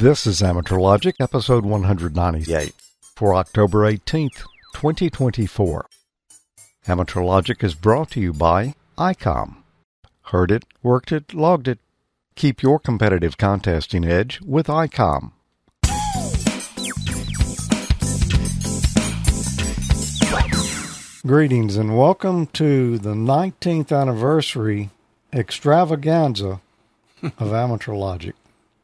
This is Amateur Logic, episode 198, for October 18th, 2024. Amateur Logic is brought to you by ICOM. Heard it, worked it, logged it. Keep your competitive contesting edge with ICOM. Greetings and welcome to the 19th anniversary extravaganza of Amateur Logic.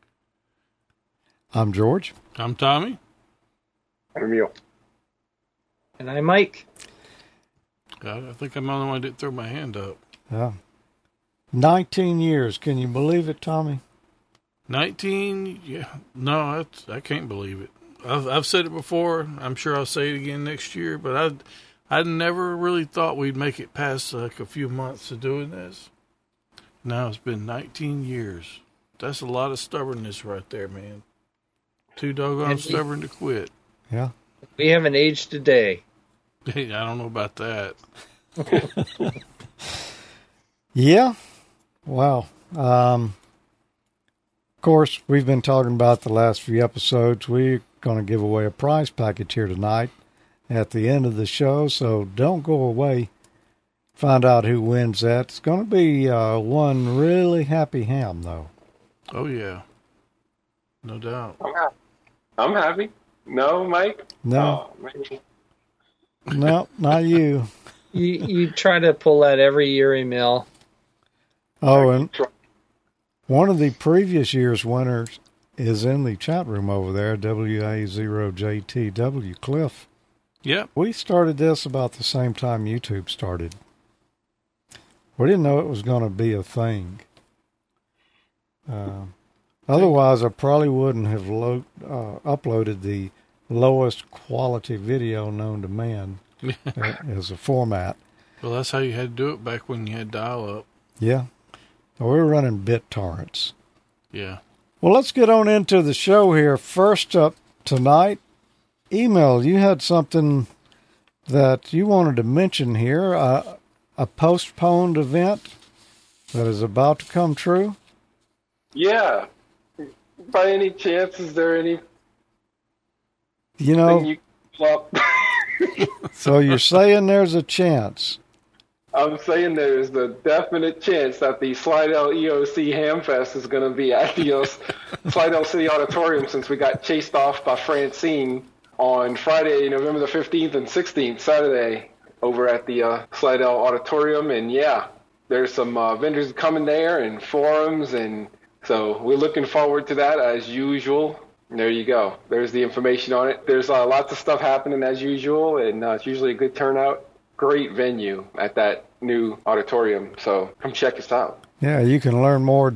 I'm George. I'm Tommy. I'm Emil. And I'm Mike. I think I'm the only one that didn't throw my hand up. Yeah. 19 years. Can you believe it, Tommy? 19? Yeah. No, I can't believe it. I've said it before. I'm sure I'll say it again next year, but I never really thought we'd make it past like a few months of doing this. Now it's been 19 years. That's a lot of stubbornness right there, man. Too doggone stubborn to quit. Yeah. We haven't aged a day. Hey, I don't know about that. Yeah. Wow. Of course, we've been talking about the last few episodes. We're going to give away a prize package here tonight at the end of the show, so don't go away. Find out who wins that. It's going to be one really happy ham, though. Oh, yeah. No doubt. I'm happy. No, Mike? No. Oh, No, not you. You try to pull that every year, Emil. Oh, and one of the previous year's winners is in the chat room over there, WA0JTW, Cliff. Yep. We started this about the same time YouTube started. We didn't know it was going to be a thing. Otherwise, I probably wouldn't have uploaded the lowest quality video known to man as a format. Well, that's how you had to do it back when you had dial-up. Yeah. We were running BitTorrents. Yeah. Well, let's get on into the show here. First up tonight, Emil, you had something that you wanted to mention here, a postponed event that is about to come true. Yeah. By any chance, is there any You know, thing you well, so you're saying there's a chance. I'm saying there's a definite chance that the Slidell EOC Hamfest is going to be at the Slidell City Auditorium, since we got chased off by Francine on Friday, November the 15th and 16th, Saturday, over at the Slidell Auditorium. And yeah, there's some vendors coming there and forums, and so we're looking forward to that as usual. And there you go. There's the information on it. There's lots of stuff happening as usual, and it's usually a good turnout. Great venue at that new auditorium. So come check us out. Yeah, you can learn more at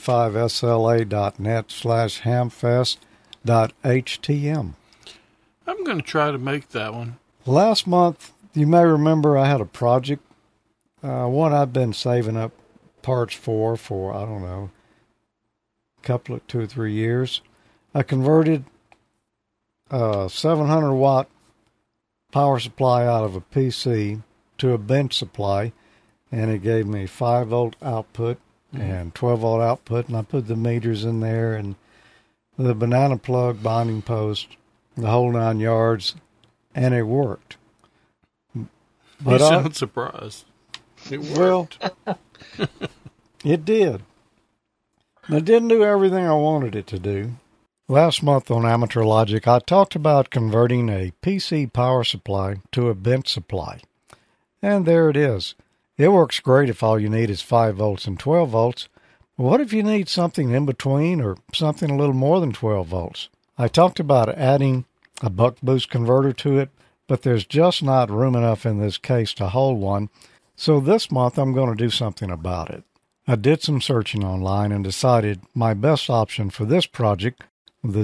w5sla.net/hamfest.htm. I'm going to try to make that one. Last month, you may remember I had a project, one I've been saving up parts for I don't know, couple of 2 or 3 years. I converted a 700-watt power supply out of a PC to a bench supply, and it gave me 5-volt output and 12-volt output, and I put the meters in there and the banana plug binding post, the whole 9 yards, and it worked. But you sound surprised. It worked. Well, it did. It didn't do everything I wanted it to do. Last month on Amateur Logic, I talked about converting a PC power supply to a bench supply. And there it is. It works great if all you need is 5 volts and 12 volts. What if you need something in between or something a little more than 12 volts? I talked about adding a buck boost converter to it, but there's just not room enough in this case to hold one. So this month I'm going to do something about it. I did some searching online and decided my best option for this project, the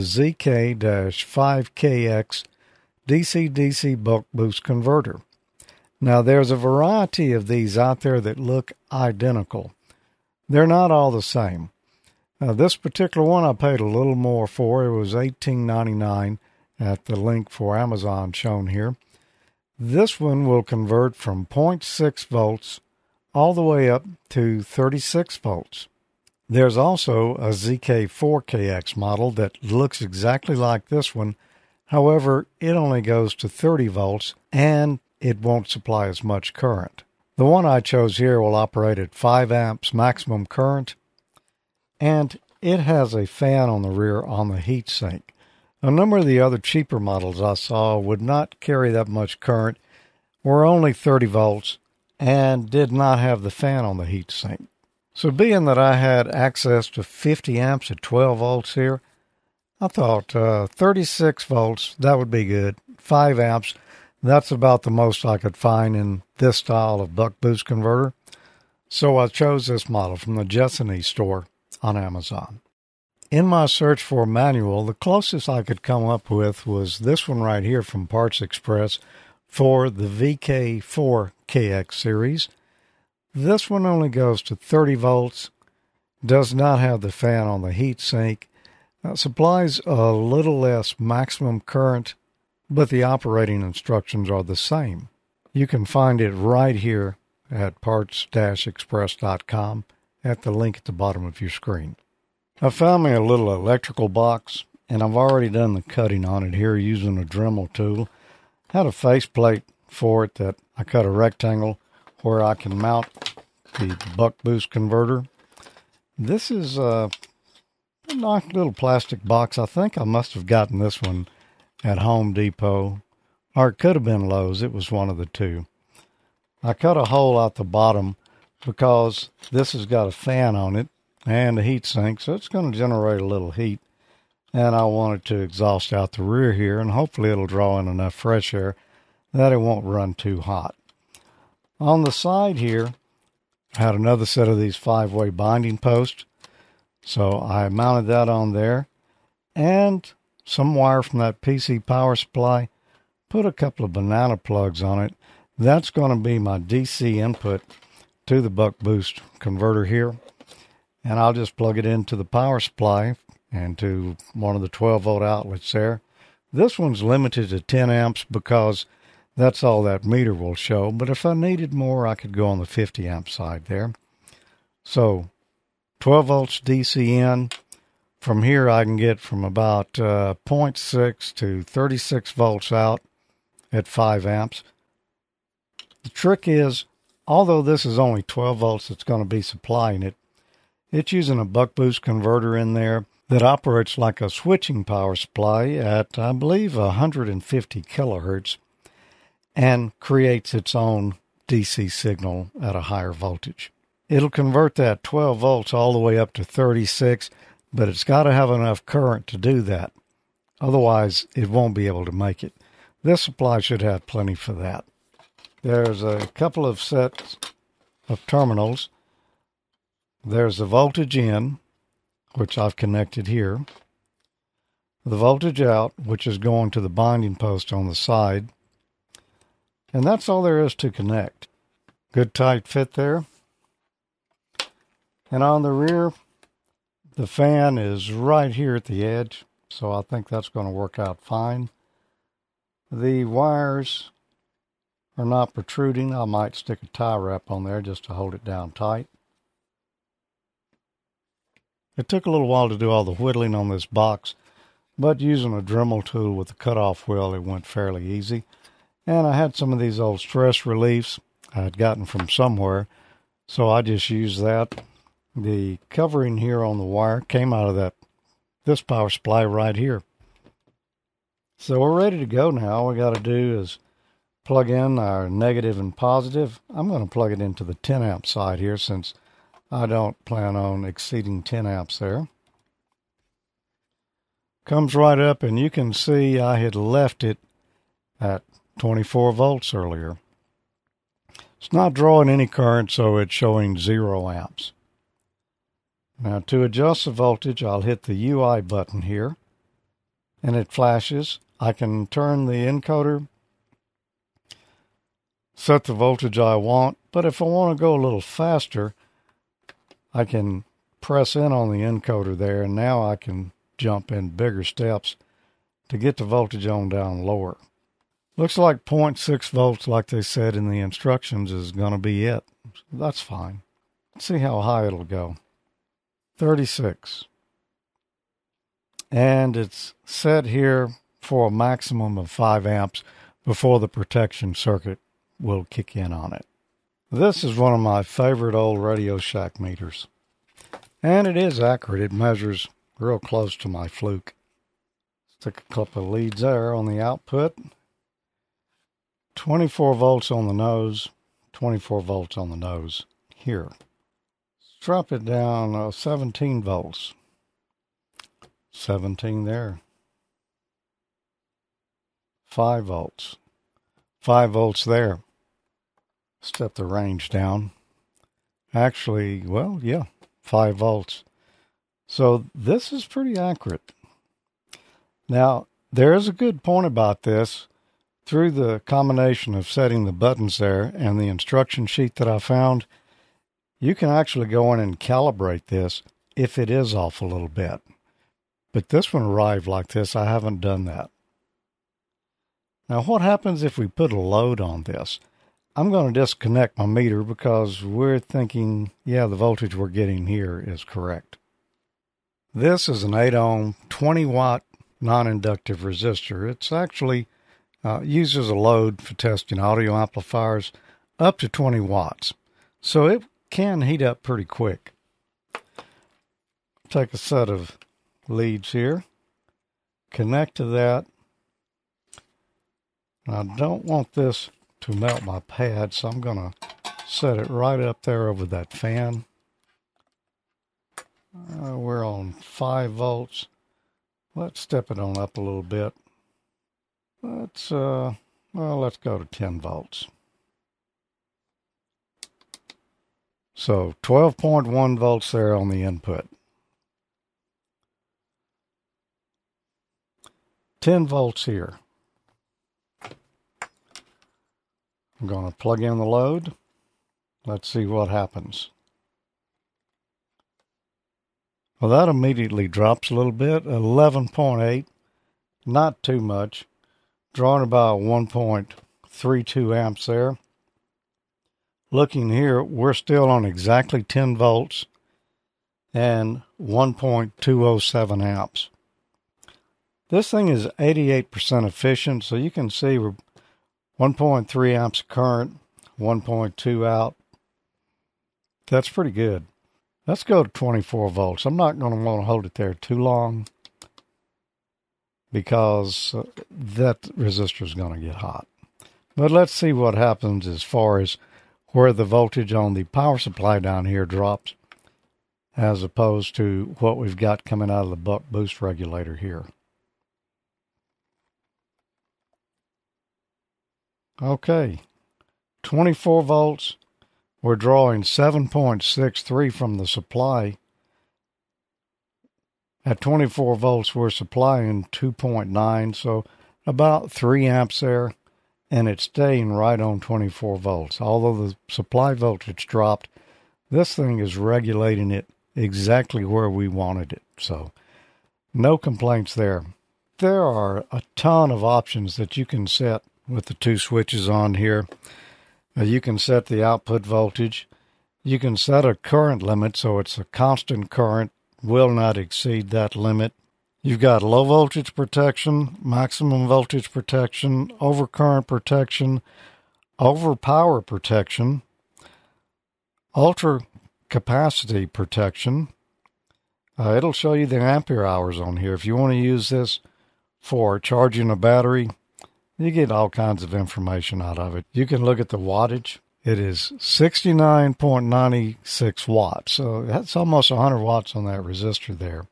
ZK-5KX DC-DC buck boost converter. Now, there's a variety of these out there that look identical. They're not all the same. This particular one I paid a little more for. It was $18.99 at the link for Amazon shown here. This one will convert from 0.6 volts all the way up to 36 volts. There's also a ZK4KX model that looks exactly like this one. However, it only goes to 30 volts and it won't supply as much current. The one I chose here will operate at 5 amps maximum current, and it has a fan on the rear on the heat sink. A number of the other cheaper models I saw would not carry that much current, were only 30 volts, and did not have the fan on the heat sink. So being that I had access to 50 amps at 12 volts here, I thought 36 volts, that would be good. 5 amps, that's about the most I could find in this style of buck boost converter. So I chose this model from the Jessamy store on Amazon. In my search for a manual, the closest I could come up with was this one right here from Parts Express for the VK4KX series. This one only goes to 30 volts, does not have the fan on the heat sink, supplies a little less maximum current, but the operating instructions are the same. You can find it right here at parts-express.com at the link at the bottom of your screen. I found me a little electrical box, and I've already done the cutting on it here using a Dremel tool. Had a faceplate for it that I cut a rectangle where I can mount the buck boost converter. This is a nice little plastic box. I think I must have gotten this one at Home Depot, or it could have been Lowe's. It was one of the two. I cut a hole out the bottom because this has got a fan on it and a heat sink, so it's going to generate a little heat. And I wanted to exhaust out the rear here, and hopefully it'll draw in enough fresh air that it won't run too hot. On the side here, I had another set of these 5-way binding posts, so I mounted that on there, and some wire from that PC power supply, put a couple of banana plugs on it. That's going to be my DC input to the buck boost converter here, and I'll just plug it into the power supply and to one of the 12-volt outlets there. This one's limited to 10 amps because that's all that meter will show, but if I needed more, I could go on the 50 amp side there. So 12 volts DC in. From here, I can get from about 0.6 to 36 volts out at 5 amps. The trick is, although this is only 12 volts that's going to be supplying it, it's using a buck boost converter in there that operates like a switching power supply at, I believe, 150 kilohertz and creates its own DC signal at a higher voltage. It'll convert that 12 volts all the way up to 36, but it's got to have enough current to do that. Otherwise, it won't be able to make it. This supply should have plenty for that. There's a couple of sets of terminals. There's the voltage in, which I've connected here. The voltage out, which is going to the binding post on the side. And that's all there is to connect. Good tight fit there. And on the rear, the fan is right here at the edge, so I think that's going to work out fine. The wires are not protruding. I might stick a tie wrap on there just to hold it down tight. It took a little while to do all the whittling on this box, but using a Dremel tool with the cutoff wheel, it went fairly easy. And I had some of these old stress reliefs I had gotten from somewhere, so I just used that. The covering here on the wire came out of this power supply right here. So we're ready to go now. All we got to do is plug in our negative and positive. I'm going to plug it into the 10 amp side here since I don't plan on exceeding 10 amps there. Comes right up, and you can see I had left it at 24 volts earlier. It's not drawing any current, so it's showing 0 amps. Now to adjust the voltage, I'll hit the UI button here, and it flashes. I can turn the encoder, set the voltage I want, but if I want to go a little faster, I can press in on the encoder there, and now I can jump in bigger steps to get the voltage on down lower. Looks like 0.6 volts, like they said in the instructions, is going to be it. That's fine. Let's see how high it'll go. 36. And it's set here for a maximum of 5 amps before the protection circuit will kick in on it. This is one of my favorite old Radio Shack meters. And it is accurate. It measures real close to my Fluke. Stick a couple of leads there on the output. 24 volts on the nose. 24 volts on the nose here. Drop it down 17 volts. 17 there. 5 volts. 5 volts there. Step the range down. Actually, well, yeah, 5 volts. So this is pretty accurate. Now, there is a good point about this. Through the combination of setting the buttons there and the instruction sheet that I found, you can actually go in and calibrate this if it is off a little bit. But this one arrived like this. I haven't done that. Now, what happens if we put a load on this? I'm going to disconnect my meter because we're thinking, yeah, the voltage we're getting here is correct. This is an 8 ohm, 20 watt non-inductive resistor. It's actually uses a load for testing audio amplifiers up to 20 watts. So it can heat up pretty quick. Take a set of leads here, connect to that. I don't want this to melt my pad, so I'm going to set it right up there over that fan. We're on 5 volts. Let's step it on up a little bit. Let's go to 10 volts. So 12.1 volts there on the input. 10 volts here. I'm going to plug in the load. Let's see what happens. Well, that immediately drops a little bit, 11.8, not too much, drawing about 1.32 amps there. Looking here, we're still on exactly 10 volts and 1.207 amps. This thing is 88% efficient, so you can see we're 1.3 amps of current, 1.2 out. That's pretty good. Let's go to 24 volts. I'm not going to want to hold it there too long because that resistor is going to get hot. But let's see what happens as far as where the voltage on the power supply down here drops as opposed to what we've got coming out of the buck boost regulator here. Okay, 24 volts. We're drawing 7.63 from the supply. At 24 volts, we're supplying 2.9, so about 3 amps there, and it's staying right on 24 volts. Although the supply voltage dropped, this thing is regulating it exactly where we wanted it, so no complaints there. There are a ton of options that you can set with the 2 switches on here. You can set the output voltage. You can set a current limit so it's a constant current, will not exceed that limit. You've got low voltage protection, maximum voltage protection, overcurrent protection, overpower protection, ultra capacity protection. It'll show you the ampere hours on here. If you want to use this for charging a battery, you get all kinds of information out of it. You can look at the wattage. It is 69.96 watts. So that's almost 100 watts on that resistor there.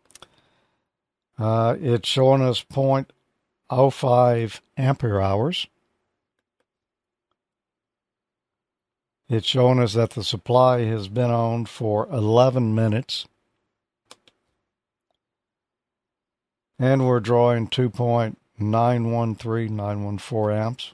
It's showing us 0.05 ampere hours. It's showing us that the supply has been on for 11 minutes. And we're drawing 914 amps.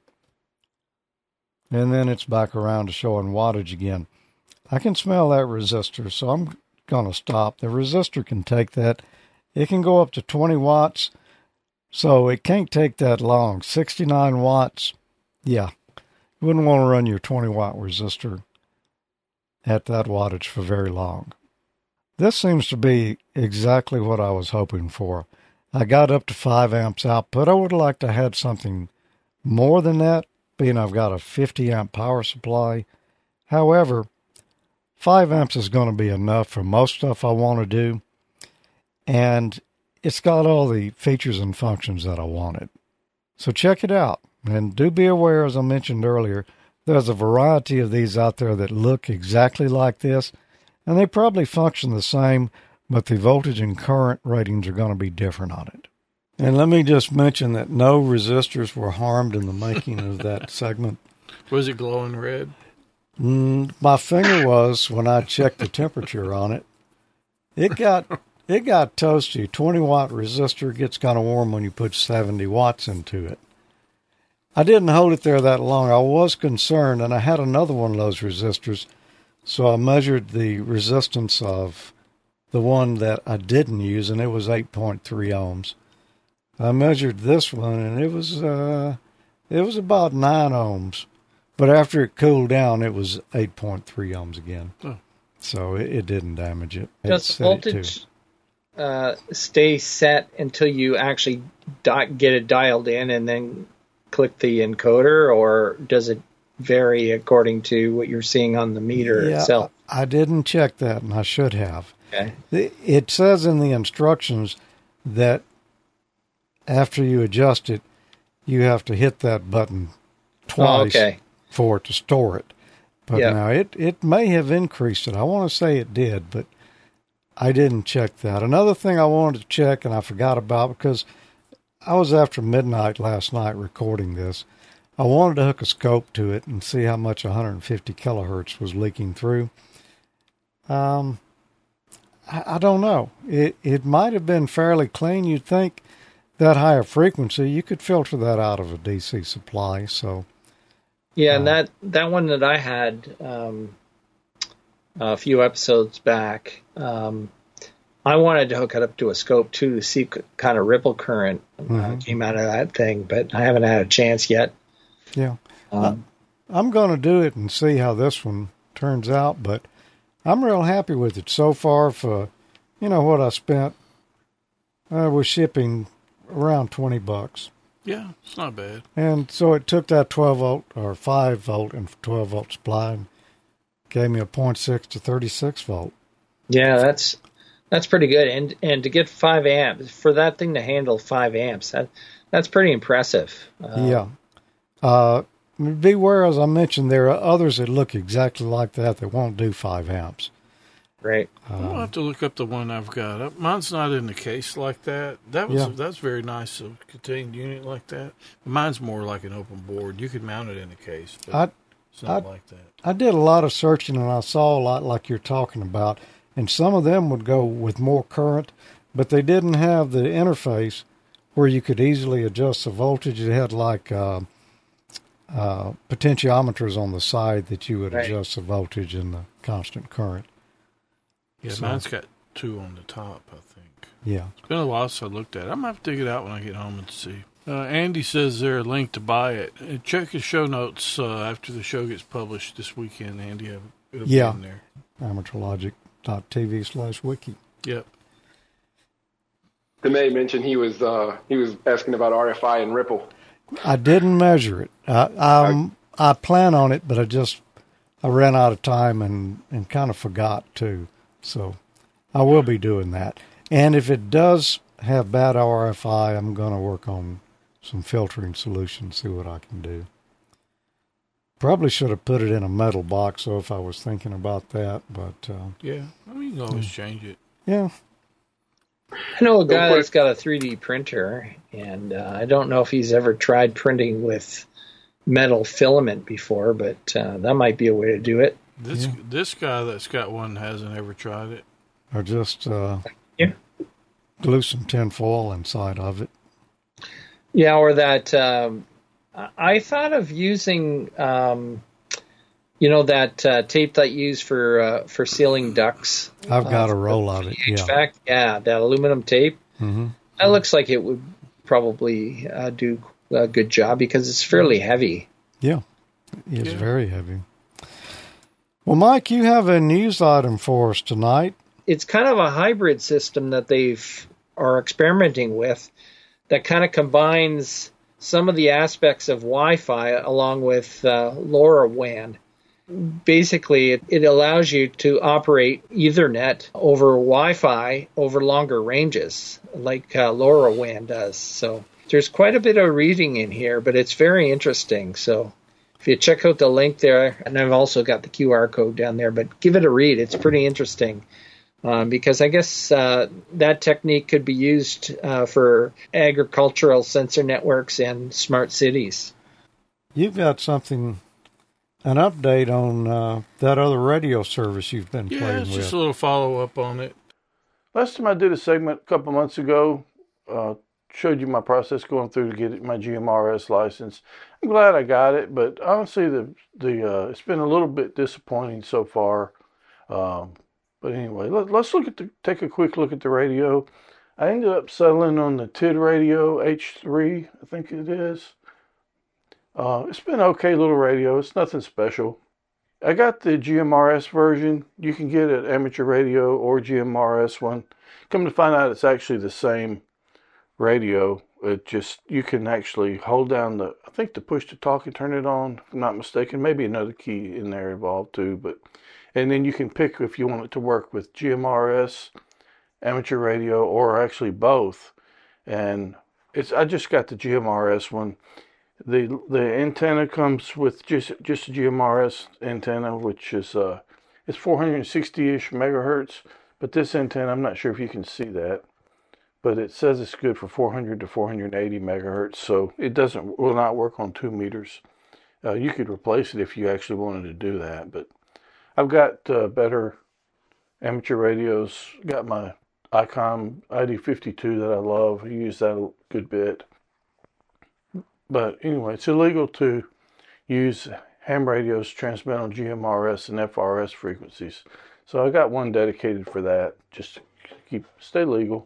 And then it's back around to showing wattage again. I can smell that resistor, so I'm going to stop. The resistor can take that. It can go up to 20 watts, so it can't take that long. 69 watts, yeah. You wouldn't want to run your 20 watt resistor at that wattage for very long. This seems to be exactly what I was hoping for. I got up to 5 amps output. I would like to have had something more than that, being I've got a 50 amp power supply. However, 5 amps is going to be enough for most stuff I want to do, and it's got all the features and functions that I wanted. So check it out, and do be aware, as I mentioned earlier, there's a variety of these out there that look exactly like this, and they probably function the same, but the voltage and current ratings are going to be different on it. And let me just mention that no resistors were harmed in the making of that segment. Was it glowing red? My finger was when I checked the temperature on it. It got toasty. 20-watt resistor gets kind of warm when you put 70 watts into it. I didn't hold it there that long. I was concerned, and I had another one of those resistors, so I measured the resistance of the one that I didn't use, and it was 8.3 ohms. I measured this one, and it was about 9 ohms. But after it cooled down, it was 8.3 ohms again. Oh. So it didn't damage it. Does the voltage stay set until you actually get it dialed in and then click the encoder, or does it vary according to what you're seeing on the meter itself? I didn't check that, and I should have. Okay. It says in the instructions that after you adjust it, you have to hit that button twice for it to store it. But now it may have increased it. I want to say it did, but I didn't check that. Another thing I wanted to check, and I forgot about because I was after midnight last night recording this, I wanted to hook a scope to it and see how much 150 kilohertz was leaking through. I don't know. It might have been fairly clean. You'd think that higher frequency, you could filter that out of a DC supply. So, yeah, and that one that I had a few episodes back, I wanted to hook it up to a scope too to see what kind of ripple current came out of that thing, but I haven't had a chance yet. Yeah, I'm going to do it and see how this one turns out, but I'm real happy with it so far. For what I spent with shipping, around $20. Yeah, it's not bad. And so it took that 12 volt or 5 volt and 12 volt supply and gave me a 0.6 to 36 volt. Yeah, that's pretty good. And to get 5 amps, for that thing to handle 5 amps, that's pretty impressive. Beware, as I mentioned, there are others that look exactly like that won't do 5 amps. Right. I'll have to look up the one I've got. Mine's not in the case like that. That's very nice, a contained unit like that. Mine's more like an open board. You could mount it in a case, but it's not like that. I did a lot of searching, and I saw a lot like you're talking about, and some of them would go with more current, but they didn't have the interface where you could easily adjust the voltage. It had like potentiometers on the side that you would adjust the voltage and the constant current. Yeah, mine's got 2 on the top, I think. Yeah. It's been a while since I looked at it. I'm going to have to dig it out when I get home and see. Andy says there's a link to buy it. Check his show notes after the show gets published this weekend, Andy. It'll be in there. amateurlogic.tv/wiki. Yep. DeMay mentioned he was asking about RFI and Ripple. I didn't measure it. I plan on it, but I ran out of time and kind of forgot too. So I will be doing that. And if it does have bad RFI, I'm going to work on some filtering solutions, see what I can do. Probably should have put it in a metal box, so if I was thinking about that, but... you can always change it. Yeah. I know a guy that's got a 3D printer, and I don't know if he's ever tried printing with metal filament before, but that might be a way to do it. This guy that's got one hasn't ever tried it. Or just glue some tin foil inside of it. Yeah, or that I thought of using that tape that you use for sealing ducts. I've got a roll of it. HVAC. Yeah, that aluminum tape. Mm-hmm. That looks like it would probably do a good job because it's fairly heavy. Yeah, it's very heavy. Well, Mike, you have a news item for us tonight. it's kind of a hybrid system that are experimenting with that kind of combines some of the aspects of Wi-Fi along with LoRaWAN. Basically, it allows you to operate Ethernet over Wi-Fi over longer ranges, like LoRaWAN does. So there's quite a bit of reading in here, but it's very interesting. So if you check out the link there, and I've also got the QR code down there, but give it a read. It's pretty interesting. Because I guess that technique could be used for agricultural sensor networks and smart cities. You've got an update on that other radio service you've been playing with. Yeah, just a little follow-up on it. Last time I did a segment a couple months ago, showed you my process going through to get my GMRS license. I'm glad I got it, but honestly, it's been a little bit disappointing so far. But anyway, let's take a quick look at the radio. I ended up settling on the TID radio H3, I think it is. It's been an okay little radio. It's nothing special. I got the GMRS version. You can get it amateur radio or GMRS one. Come to find out, it's actually the same radio. You can actually hold down the push to talk and turn it on, if I'm not mistaken. Maybe another key in there involved too, and then you can pick if you want it to work with GMRS, amateur radio, or actually both. And I just got the GMRS one. The antenna comes with just a GMRS antenna, which is it's 460-ish megahertz. But this antenna, I'm not sure if you can see that, but it says it's good for 400 to 480 megahertz. So it will not work on 2 meters. You could replace it if you actually wanted to do that, but I've got better amateur radios. Got my ICOM ID52 that I love. I use that a good bit. But anyway, it's illegal to use ham radios transmit on GMRS and FRS frequencies. So I got one dedicated for that, just to stay legal.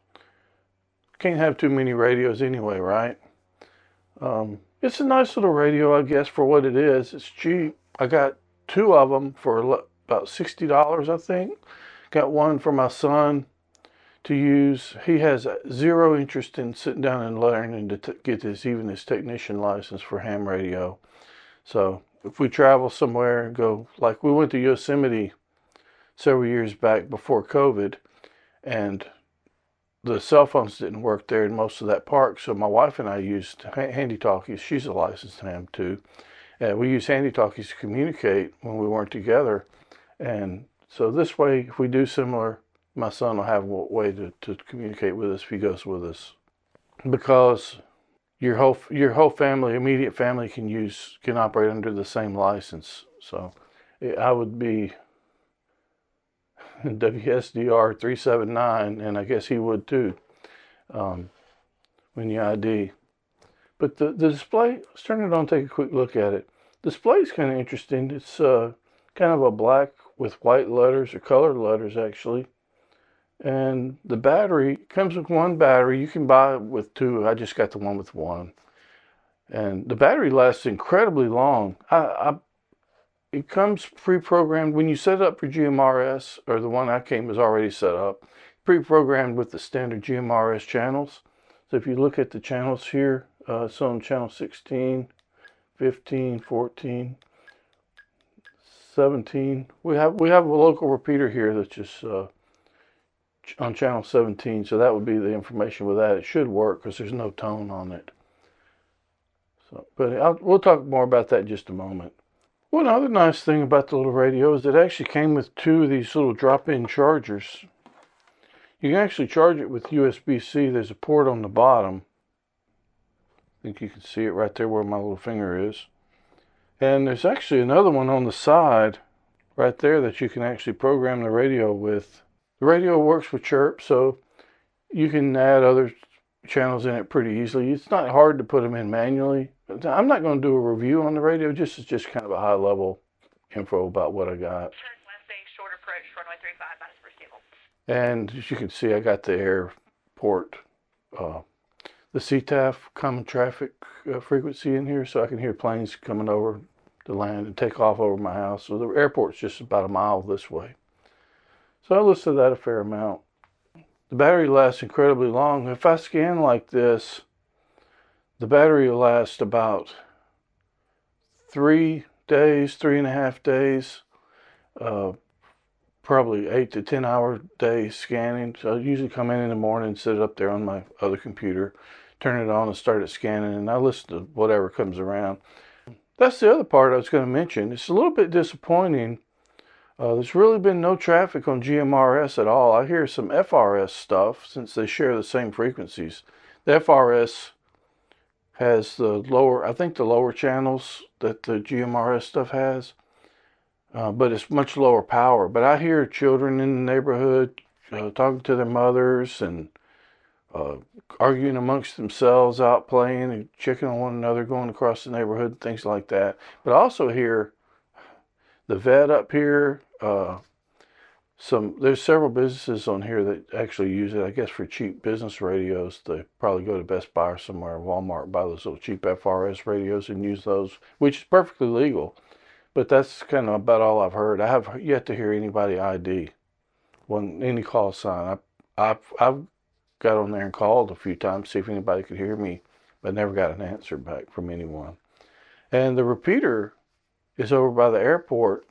Can't have too many radios anyway, right? It's a nice little radio, I guess, for what it is. It's cheap. I got 2 of them for about $60, I think. Got one for my son to use. He has 0 interest in sitting down and learning to get his technician license for ham radio. So if we travel somewhere and go, like we went to Yosemite several years back before COVID, and the cell phones didn't work there in most of that park, so my wife and I used handy talkies. She's a licensed ham too. We use handy talkies to communicate when we weren't together. And so this way, if we do similar, my son will have a way to communicate with us if he goes with us. Because your whole family, immediate family, can operate under the same license. So I would be WSDR 379, and I guess he would too, when you ID. But the display, let's turn it on and take a quick look at it. The display is kind of interesting. It's kind of a black with white letters, or colored letters actually. And the battery comes with 1 battery. You can buy it with 2. I just got the one with 1. And the battery lasts incredibly long. It comes pre-programmed. When you set it up for GMRS, or the one I came was already set up, pre-programmed with the standard GMRS channels. So if you look at the channels here, it's on channel 16, 15, 14, 17. We have a local repeater here that's just on channel 17, so that would be the information with that. It should work because there's no tone on it. So, but we'll talk more about that in just a moment. One other nice thing about the little radio is it actually came with 2 of these little drop-in chargers. You can actually charge it with USB-C. There's a port on the bottom. I think you can see it right there where my little finger is. And there's actually another one on the side right there that you can actually program the radio with. The radio works with chirp, so you can add other channels in it pretty easily. It's not hard to put them in manually. I'm not going to do a review on the radio, just kind of a high level info about what I got. And as you can see, I got the airport, the CTAF, common traffic frequency in here, so I can hear planes coming over to land and take off over my house. So the airport's just about a mile this way. So I listen to that a fair amount. The battery lasts incredibly long. If I scan like this, the battery will last about 3 days, 3.5 days, probably 8 to 10 hour days scanning. So I usually come in the morning and sit it up there on my other computer, turn it on and start it scanning, and I listen to whatever comes around. That's the other part I was going to mention. It's a little bit disappointing. There's really been no traffic on GMRS at all. I hear some FRS stuff since they share the same frequencies. The FRS has the lower channels that the GMRS stuff has, but it's much lower power. But I hear children in the neighborhood talking to their mothers and arguing amongst themselves, out playing and checking on one another, going across the neighborhood, things like that. But I also hear the vet up here. There's several businesses on here that actually use it, I guess, for cheap business radios. They probably go to Best Buy or somewhere, Walmart, buy those little cheap FRS radios and use those, which is perfectly legal. But that's kind of about all I've heard. I have yet to hear anybody ID any call sign. I've got on there and called a few times to see if anybody could hear me, but never got an answer back from anyone. And the repeater is over by the airport.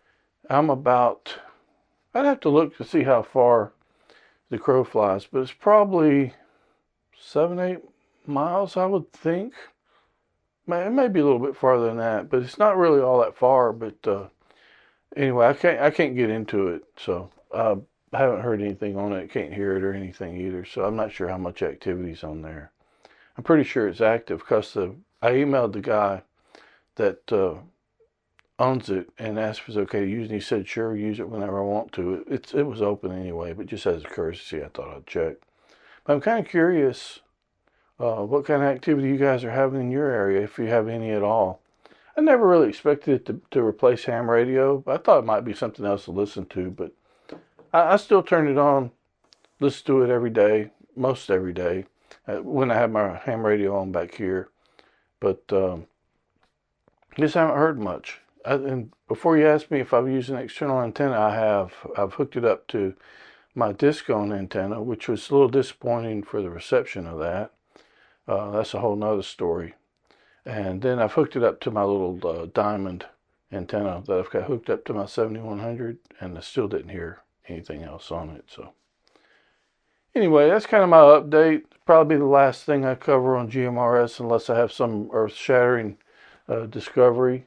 I'd have to look to see how far the crow flies, but it's probably 7-8 miles, I would think. It may be a little bit farther than that, but it's not really all that far. But anyway, I can't get into it, so I haven't heard anything on it. Can't hear it or anything either, so I'm not sure how much activity's on there. I'm pretty sure it's active because I emailed the guy that owns it and asked if it's okay to use it. And he said, sure, use it whenever I want to. It was open anyway, but just as a courtesy, I thought I'd check. But I'm kind of curious what kind of activity you guys are having in your area, if you have any at all. I never really expected it to replace ham radio. I thought it might be something else to listen to, but I still turn it on, listen to it every day, most every day, when I have my ham radio on back here. But just haven't heard much. And before you ask me if I've used an external antenna, I've hooked it up to my Discone antenna, which was a little disappointing for the reception of that. That's a whole nother story. And then I've hooked it up to my little diamond antenna that I've got hooked up to my 7100, and I still didn't hear anything else on it. So anyway, that's kind of my update. Probably the last thing I cover on GMRS unless I have some earth-shattering discovery.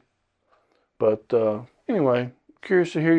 But anyway, curious to hear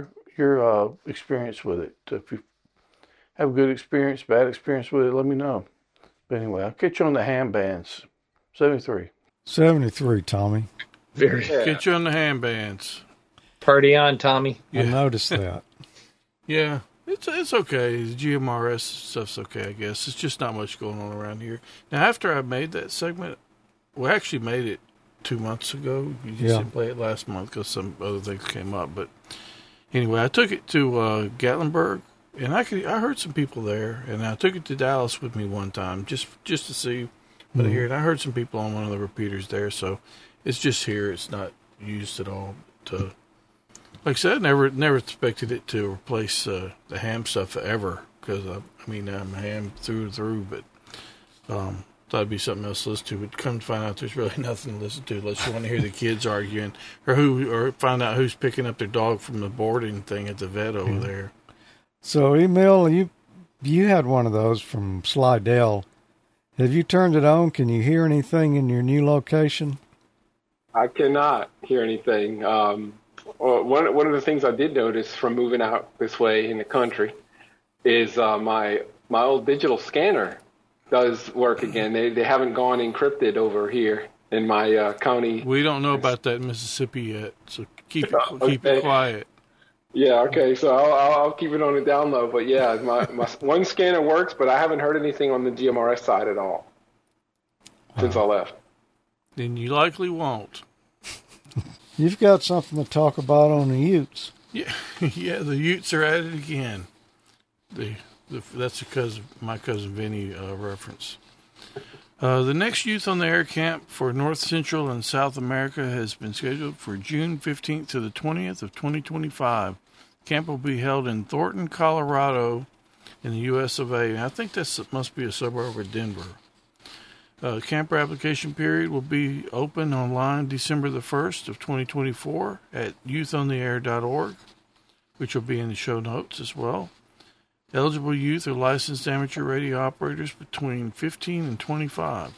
your experience with it. If you have a good experience, bad experience with it, let me know. But anyway, I'll catch you on the ham bands. 73. 73, Tommy. Very Get you on the ham bands. Party on, Tommy. I noticed that. Yeah, it's okay. The GMRS stuff's okay, I guess. It's just not much going on around here. Now, after I made that segment, we actually made it 2 months ago. You just didn't play it last month because some other things came up. But anyway, I took it to Gatlinburg, and I heard some people there, and I took it to Dallas with me one time just to see what I hear. And I heard some people on one of the repeaters there, so it's just here. It's not used at all. Like I said, I never expected it to replace the ham stuff ever because I'm ham through and through, but thought it'd be something else to listen to. But come to find out, there's really nothing to listen to unless you want to hear the kids arguing or find out who's picking up their dog from the boarding thing at the vet over there. So, Emil, you had one of those from Slidell. Have you turned it on? Can you hear anything in your new location? I cannot hear anything. One of the things I did notice from moving out this way in the country is my old digital scanner does work again. They haven't gone encrypted over here in my county. We don't know about that in Mississippi yet, so keep it quiet. Yeah, okay, so I'll keep it on the down low. But yeah, my one scanner works, but I haven't heard anything on the GMRS side at all since I left. Then you likely won't. You've got something to talk about on the Utes. Yeah, the Utes are at it again. That's because my cousin Vinny reference. The next Youth on the Air camp for North Central and South America has been scheduled for June 15th to the 20th of 2025 Camp will be held in Thornton, Colorado, in the U.S. of A. And I think that must be a suburb of Denver. Camper application period will be open online December the 1st of 2024 at youthontheair.org, which will be in the show notes as well. Eligible youth are licensed amateur radio operators between 15 and 25.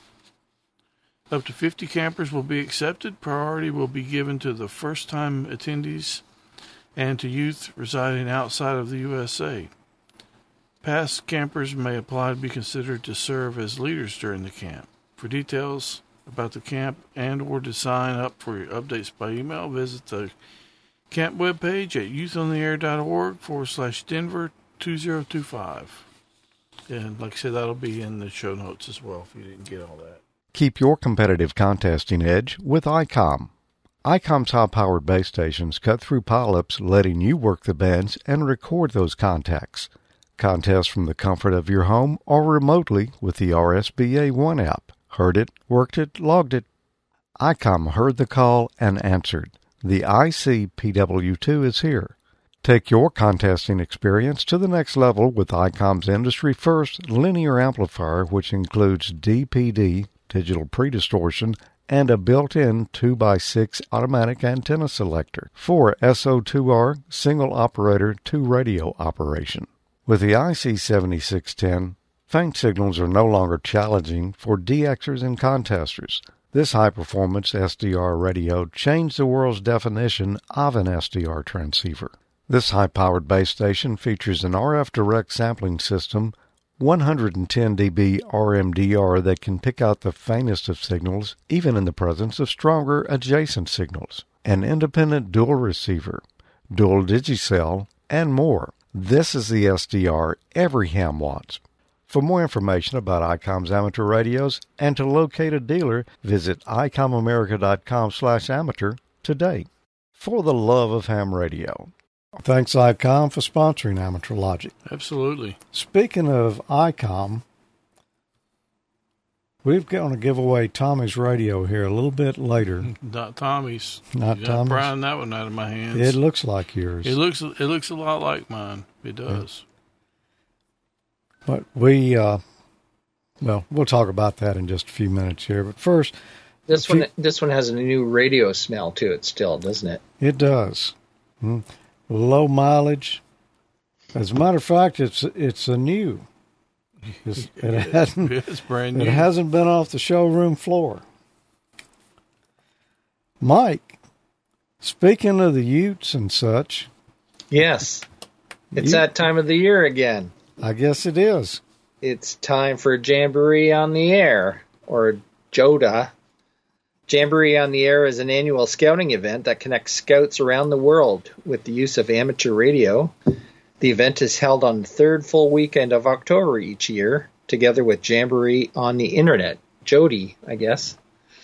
Up to 50 campers will be accepted. Priority will be given to the first-time attendees and to youth residing outside of the USA. Past campers may apply to be considered to serve as leaders during the camp. For details about the camp and or to sign up for updates by email, visit the camp webpage at youthontheair.org/Denver 2025. And like I said, that'll be in the show notes as well if you didn't get all that. Keep your competitive contesting edge with ICOM. ICOM's high-powered base stations cut through pileups, letting you work the bands and record those contacts. Contest from the comfort of your home or remotely with the RSBA One app. Heard it, worked it, logged it. ICOM heard the call and answered. The ICPW2 is here. Take your contesting experience to the next level with ICOM's industry-first linear amplifier, which includes DPD, digital pre-distortion, and a built-in 2x6 automatic antenna selector for SO2R single-operator 2-radio operation. With the IC7610, faint signals are no longer challenging for DXers and contesters. This high-performance SDR radio changed the world's definition of an SDR transceiver. This high-powered base station features an RF direct sampling system, 110 dB RMDR that can pick out the faintest of signals, even in the presence of stronger adjacent signals, an independent dual receiver, dual digicell, and more. This is the SDR every ham wants. For more information about ICOM's amateur radios and to locate a dealer, visit icomamerica.com/amateur today. For the love of ham radio. Thanks, ICOM, for sponsoring Amateur Logic. Absolutely. Speaking of ICOM, we're going to give away Tommy's radio here a little bit later. Not Tommy's. Not You're Tommy's. prying that one out of my hands. It looks like yours. It looks a lot like mine. It does. But we'll talk about that in just a few minutes here. But first, this one has a new radio smell to it still, doesn't it? It does. Low mileage. As a matter of fact, it's a new. It's brand new. It hasn't been off the showroom floor. Mike, speaking of the Utes and such. Yes. It's that time of the year again. I guess it is. It's time for Jamboree on the Air, or JODA. Jamboree on the Air is an annual scouting event that connects scouts around the world with the use of amateur radio. The event is held on the third full weekend of October each year, together with Jamboree on the Internet. Jody, I guess.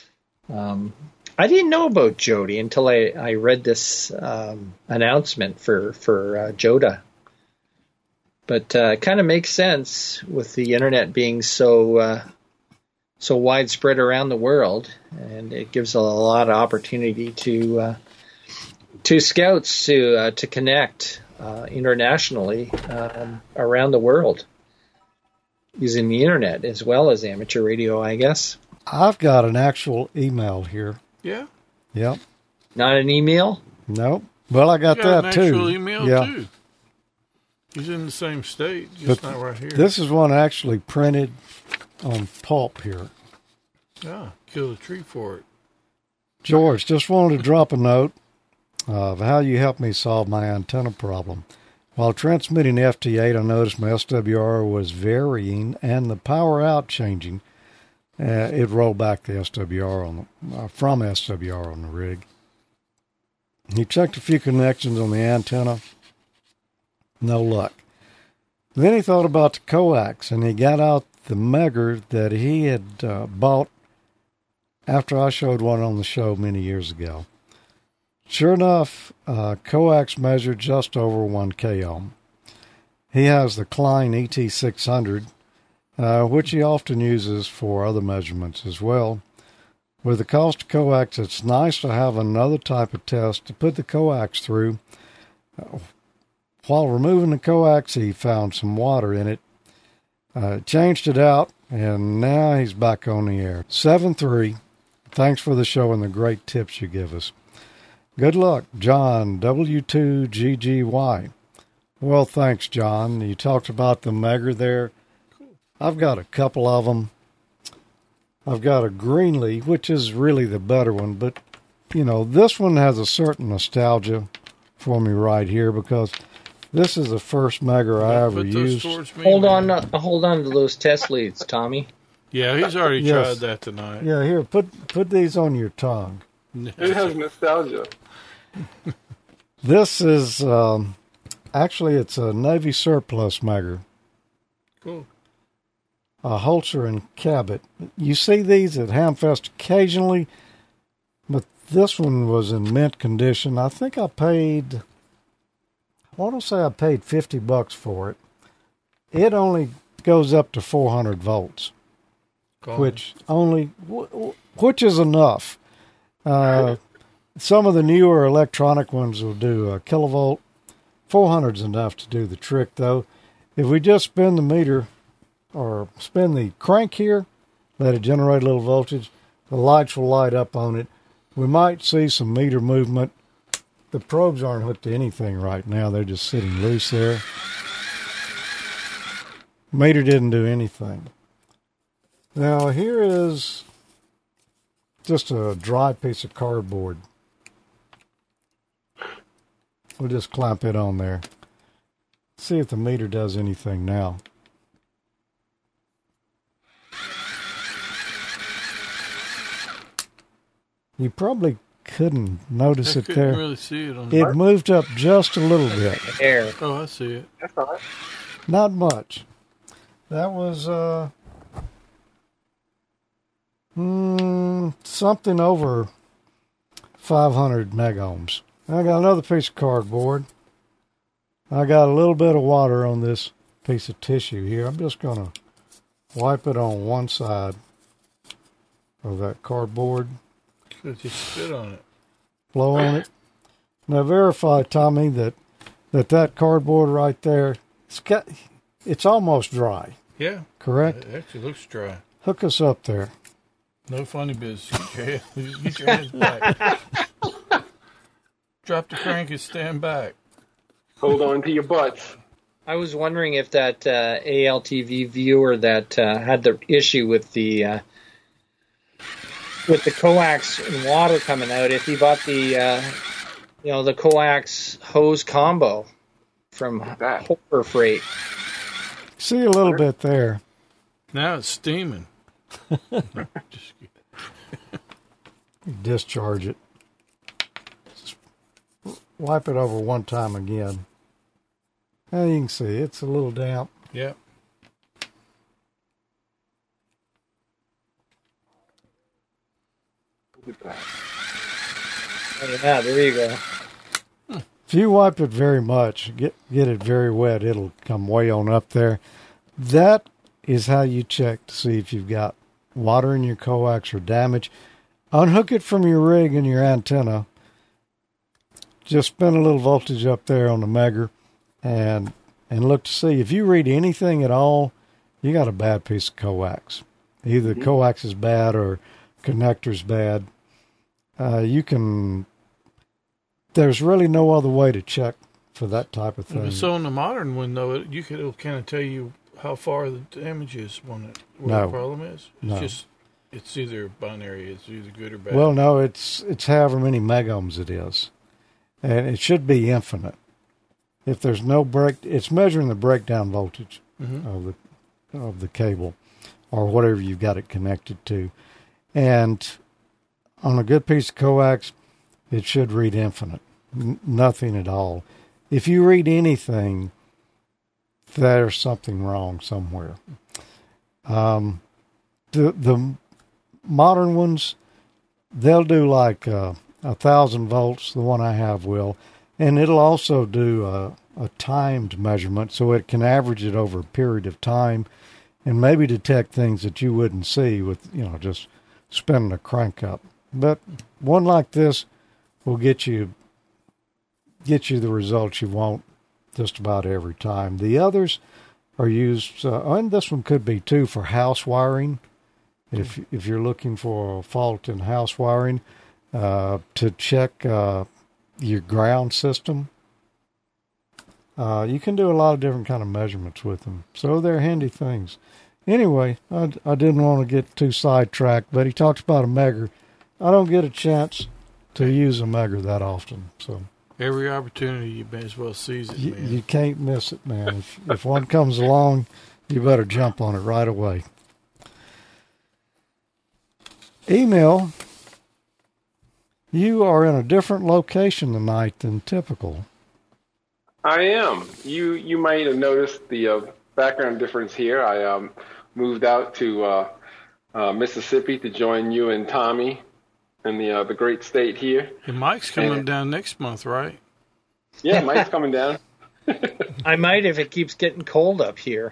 I didn't know about Jody until I read this announcement for JODA. But it kind of makes sense with the Internet being so widespread around the world, and it gives a lot of opportunity to scouts to connect internationally around the world using the Internet as well as amateur radio, I guess. I've got an actual email here. Yeah? Yep. Not an email? Nope. Well, I got that an too. Actual email yeah. too. He's in the same state, just not right here. This is one actually printed on pulp here. Killed a tree for it. George, just wanted to drop a note of how you helped me solve my antenna problem. While transmitting FT8, I noticed my SWR was varying and the power out changing. It rolled back the SWR from SWR on the rig. He checked a few connections on the antenna. No luck. Then he thought about the coax, and he got out the Megger that he had bought after I showed one on the show many years ago. Sure enough, coax measured just over 1 k-ohm. He has the Klein ET600, which he often uses for other measurements as well. With the cost of coax, it's nice to have another type of test to put the coax through while removing the coax, he found some water in it, changed it out, and now he's back on the air. 7-3. Thanks for the show and the great tips you give us. Good luck, John, W2GGY. Well, thanks, John. You talked about the Megger there. I've got a couple of them. I've got a Greenlee, which is really the better one, but, you know, this one has a certain nostalgia for me right here because this is the first Megger I ever used. Hold on to those test leads, Tommy. Yeah, he's already tried that tonight. Yeah, here, put these on your tongue. It has nostalgia. This is, actually, it's a Navy surplus Megger. Cool. A Holzer and Cabot. You see these at Hamfest occasionally, but this one was in mint condition. I think I want to say I paid $50 for it. It only goes up to 400 volts, which is enough. Some of the newer electronic ones will do a kilovolt. 400 is enough to do the trick, though. If we just spin the meter or spin the crank here, let it generate a little voltage, the lights will light up on it. We might see some meter movement. The probes aren't hooked to anything right now. They're just sitting loose there. Meter didn't do anything. Now here is just a dry piece of cardboard. We'll just clamp it on there. See if the meter does anything now. You probably couldn't notice it there. Really see it on it moved up just a little bit. Air. Oh, I see it. That's all right. Not much. That was something over 500 megohms. I got another piece of cardboard. I got a little bit of water on this piece of tissue here. I'm just going to wipe it on one side of that cardboard. Just spit on it. Blow on it. Now verify, Tommy, that cardboard right there, it's almost dry. Yeah. Correct? It actually looks dry. Hook us up there. No funny business. Get your hands back. Drop the crank and stand back. Hold on to your butts. I was wondering if that ALTV viewer that had the issue with the coax and water coming out, if he bought the the coax hose combo from Hopper Freight. See a little bit there. Now it's steaming. Just discharge it. Just wipe it over one time again. Now you can see it's a little damp. Yeah. Yeah, there you go. If you wipe it very much, get it very wet, it'll come way on up there. That is how you check to see if you've got water in your coax or damage. Unhook it from your rig and your antenna. Just spin a little voltage up there on the Megger and look to see. If you read anything at all, you got a bad piece of coax. Either the coax is bad or connector's bad. There's really no other way to check for that type of thing. So on the modern one, though, it'll kind of tell you how far the damage is where the problem is. It's either binary. It's either good or bad. Well, no, it's however many megohms it is, and it should be infinite. If there's no break, it's measuring the breakdown voltage of the cable or whatever you've got it connected to, and on a good piece of coax, it should read infinite. Nothing at all. If you read anything, there's something wrong somewhere. The modern ones, they'll do like 1,000 volts. The one I have will, and it'll also do a timed measurement, so it can average it over a period of time, and maybe detect things that you wouldn't see with just spinning a crank up. But one like this will get you the results you want just about every time. The others are used, and this one could be too, for house wiring. If you're looking for a fault in house wiring, to check your ground system. You can do a lot of different kind of measurements with them. So they're handy things. Anyway, I didn't want to get too sidetracked, but he talks about a Megger. I don't get a chance to use a Megger that often. So every opportunity, you may as well seize it, man. You can't miss it, man. If one comes along, you better jump on it right away. Email. You are in a different location tonight than typical. I am. You might have noticed the background difference here. I moved out to Mississippi to join you and Tommy in the great state here. And Mike's coming down next month, right? Yeah, Mike's coming down. I might if it keeps getting cold up here.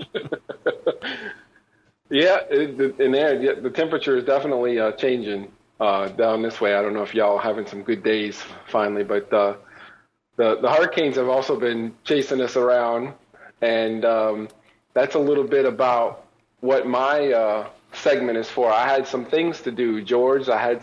Yeah, the temperature is definitely changing down this way. I don't know if y'all are having some good days finally, but the hurricanes have also been chasing us around, and that's a little bit about what my segment is for. I had some things to do, George. I had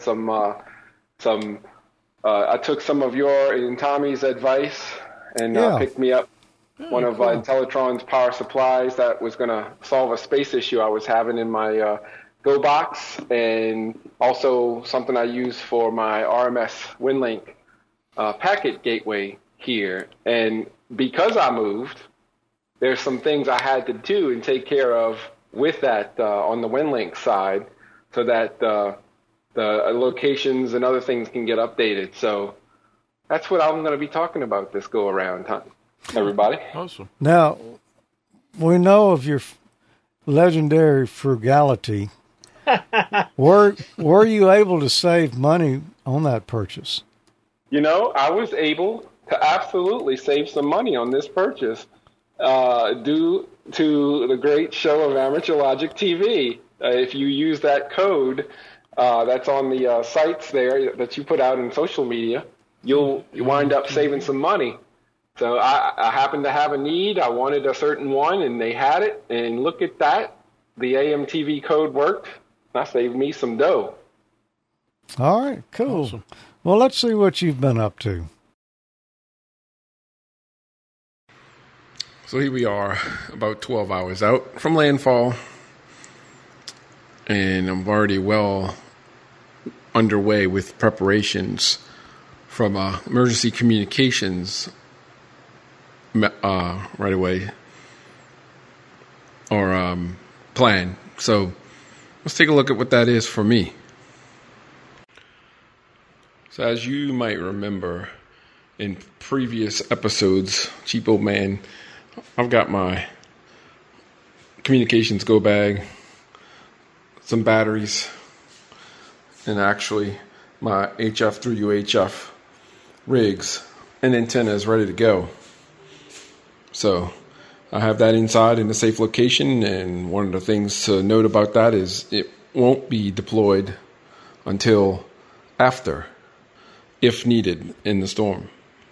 I took some of your and Tommy's advice and picked me up one of Intellitron's power supplies that was going to solve a space issue I was having in my Go box, and also something I use for my RMS WinLink packet gateway here. And because I moved, there's some things I had to do and take care of with that on the WinLink side, so that the locations and other things can get updated. So that's what I'm going to be talking about this go around, everybody. Awesome. Now, we know of your legendary frugality. Were you able to save money on that purchase? You know, I was able to absolutely save some money on this purchase due to the great show of Amateur Logic TV. If you use that code that's on the sites there that you put out in social media, you wind up saving some money. So I happened to have a need. I wanted a certain one, and they had it. And look at that. The AMTV code worked. That saved me some dough. All right, cool. Awesome. Well, let's see what you've been up to. So here we are, about 12 hours out from landfall, and I'm already well underway with preparations from emergency communications right away, or plan. So let's take a look at what that is for me. So as you might remember in previous episodes, Cheap Old Man, I've got my communications go bag, some batteries, and actually my HF through UHF rigs and antennas ready to go. So I have that inside in a safe location, and one of the things to note about that is it won't be deployed until after, if needed in the storm.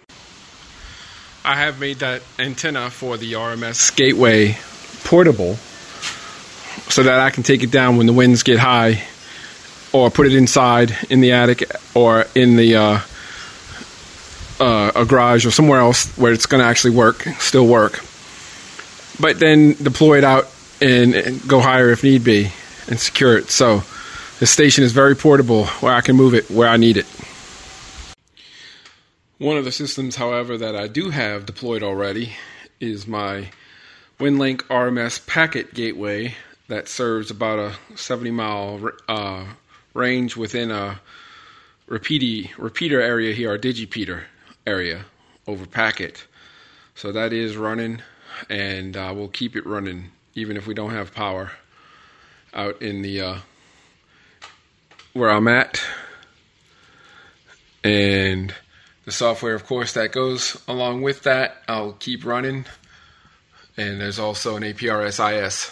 I have made that antenna for the RMS gateway portable so that I can take it down when the winds get high, or put it inside in the attic or in the a garage or somewhere else where it's going to actually still work. But then deploy it out and go higher if need be and secure it. So the station is very portable where I can move it where I need it. One of the systems, however, that I do have deployed already is my WinLink RMS packet gateway that serves about a 70-mile range within a repeater area here, our digipeater area over packet. So that is running, and we'll keep it running even if we don't have power out in the where I'm at. And the software, of course, that goes along with that, I'll keep running. And there's also an APRS-IS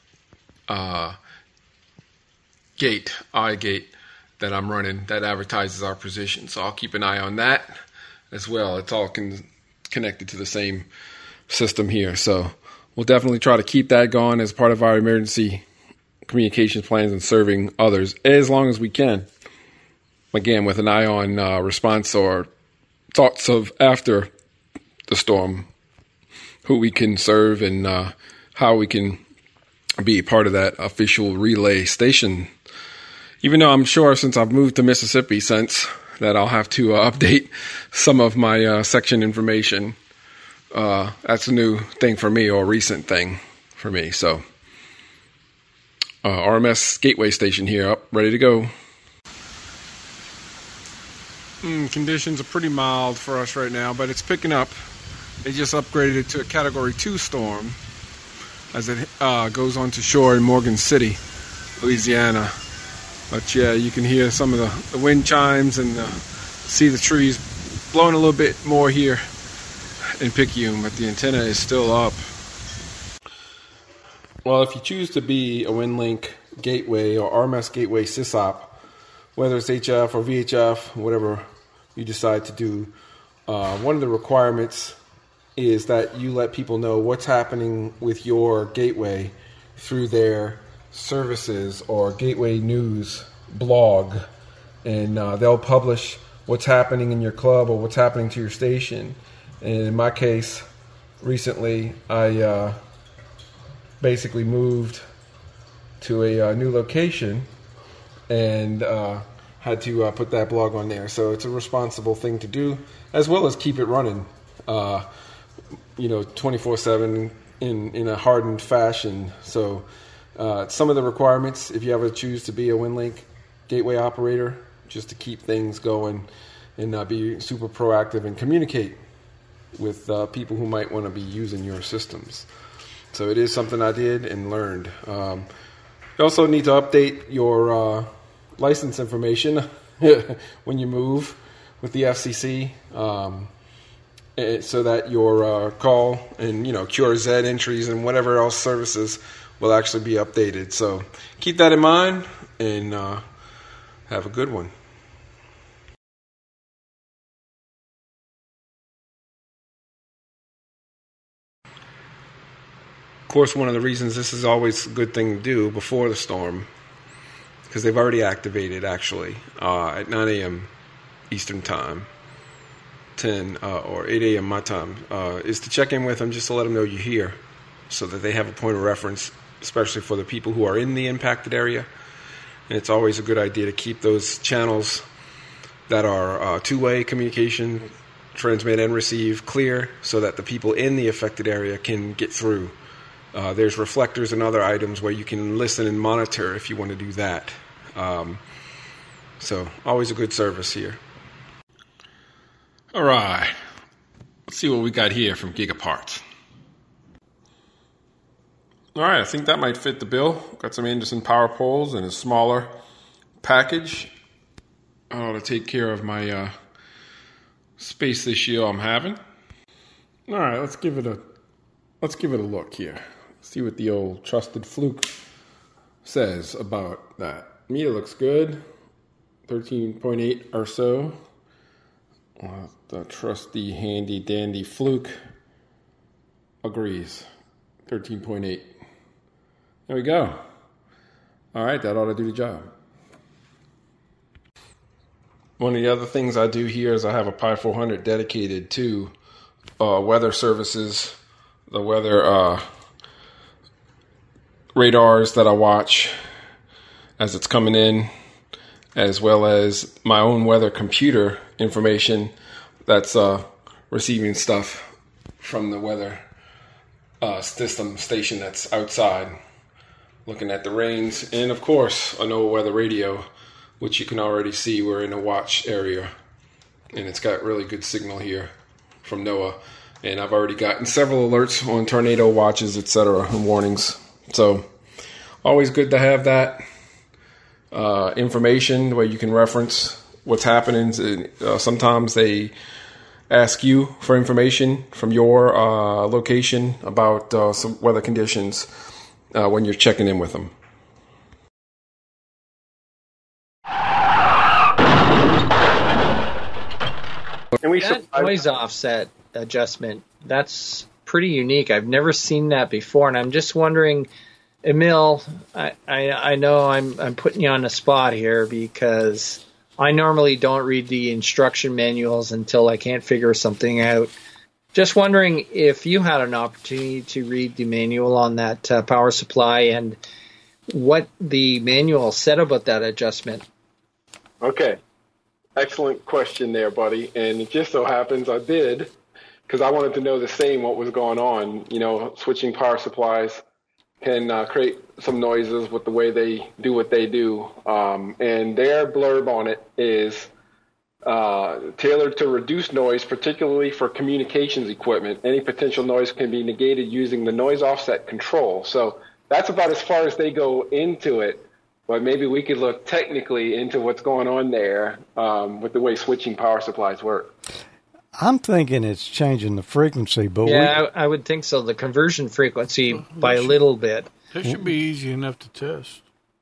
iGate that I'm running that advertises our position. So I'll keep an eye on that as well. It's all connected to the same system here. So we'll definitely try to keep that going as part of our emergency communications plans and serving others as long as we can. Again, with an eye on response or thoughts of after the storm, who we can serve and how we can be part of that official relay station. Even though I'm sure since I've moved to Mississippi since that I'll have to update some of my section information. That's a new thing for me, or a recent thing for me. So RMS Gateway Station here, up, ready to go. Conditions are pretty mild for us right now, but it's picking up. They just upgraded it to a Category 2 storm as it goes onto shore in Morgan City, Louisiana. But yeah, you can hear some of the wind chimes and see the trees blowing a little bit more here in Picayune, but the antenna is still up. Well, if you choose to be a WinLink gateway or RMS gateway SysOp, whether it's HF or VHF, whatever you decide to do, one of the requirements is that you let people know what's happening with your gateway through their services or gateway news blog, and they'll publish what's happening in your club or what's happening to your station. And in my case, recently I basically moved to a new location and had to put that blog on there. So it's a responsible thing to do, as well as keep it running 24/7 in a hardened fashion. So some of the requirements, if you ever choose to be a WinLink gateway operator, just to keep things going and be super proactive and communicate with people who might want to be using your systems. So it is something I did and learned. You also need to update your license information when you move with the FCC, so that your call and QRZ entries and whatever else services will actually be updated. So keep that in mind and have a good one. Of course, one of the reasons this is always a good thing to do before the storm, because they've already activated actually at 9 a.m. Eastern Time, 10 or 8 a.m. my time, is to check in with them just to let them know you're here, so that they have a point of reference, especially for the people who are in the impacted area. And it's always a good idea to keep those channels that are two-way communication, transmit and receive, clear, so that the people in the affected area can get through. There's reflectors and other items where you can listen and monitor if you want to do that. So always a good service here. All right, let's see what we got here from Gigaparts. All right, I think that might fit the bill. Got some Anderson power poles in a smaller package. I ought to take care of my space issue I'm having. All right, let's give it a look here. See what the old trusted Fluke says about that. Meter looks good, 13.8 or so. The trusty, handy, dandy Fluke agrees, 13.8. There we go. All right, that ought to do the job. One of the other things I do here is I have a Pi 400 dedicated to weather services, the weather radars that I watch as it's coming in, as well as my own weather computer information that's receiving stuff from the weather system station that's outside, looking at the rains, and of course a NOAA weather radio, which you can already see we're in a watch area, and it's got really good signal here from NOAA, and I've already gotten several alerts on tornado watches, etc., and warnings. So always good to have that information where you can reference what's happening. Sometimes they ask you for information from your location about some weather conditions when you're checking in with them. And that noise offset adjustment, that's pretty unique. I've never seen that before, and I'm just wondering, Emil, I know I'm putting you on the spot here because I normally don't read the instruction manuals until I can't figure something out. Just wondering if you had an opportunity to read the manual on that power supply and what the manual said about that adjustment. Okay. Excellent question there, buddy. And it just so happens I did, because I wanted to know the same what was going on. You know, switching power supplies can create some noises with the way they do what they do. And their blurb on it is tailored to reduce noise, particularly for communications equipment. Any potential noise can be negated using the noise offset control. So that's about as far as they go into it. But maybe we could look technically into what's going on there with the way switching power supplies work. I'm thinking it's changing the frequency, but I would think so. The conversion frequency by a little bit. That should be easy enough to test.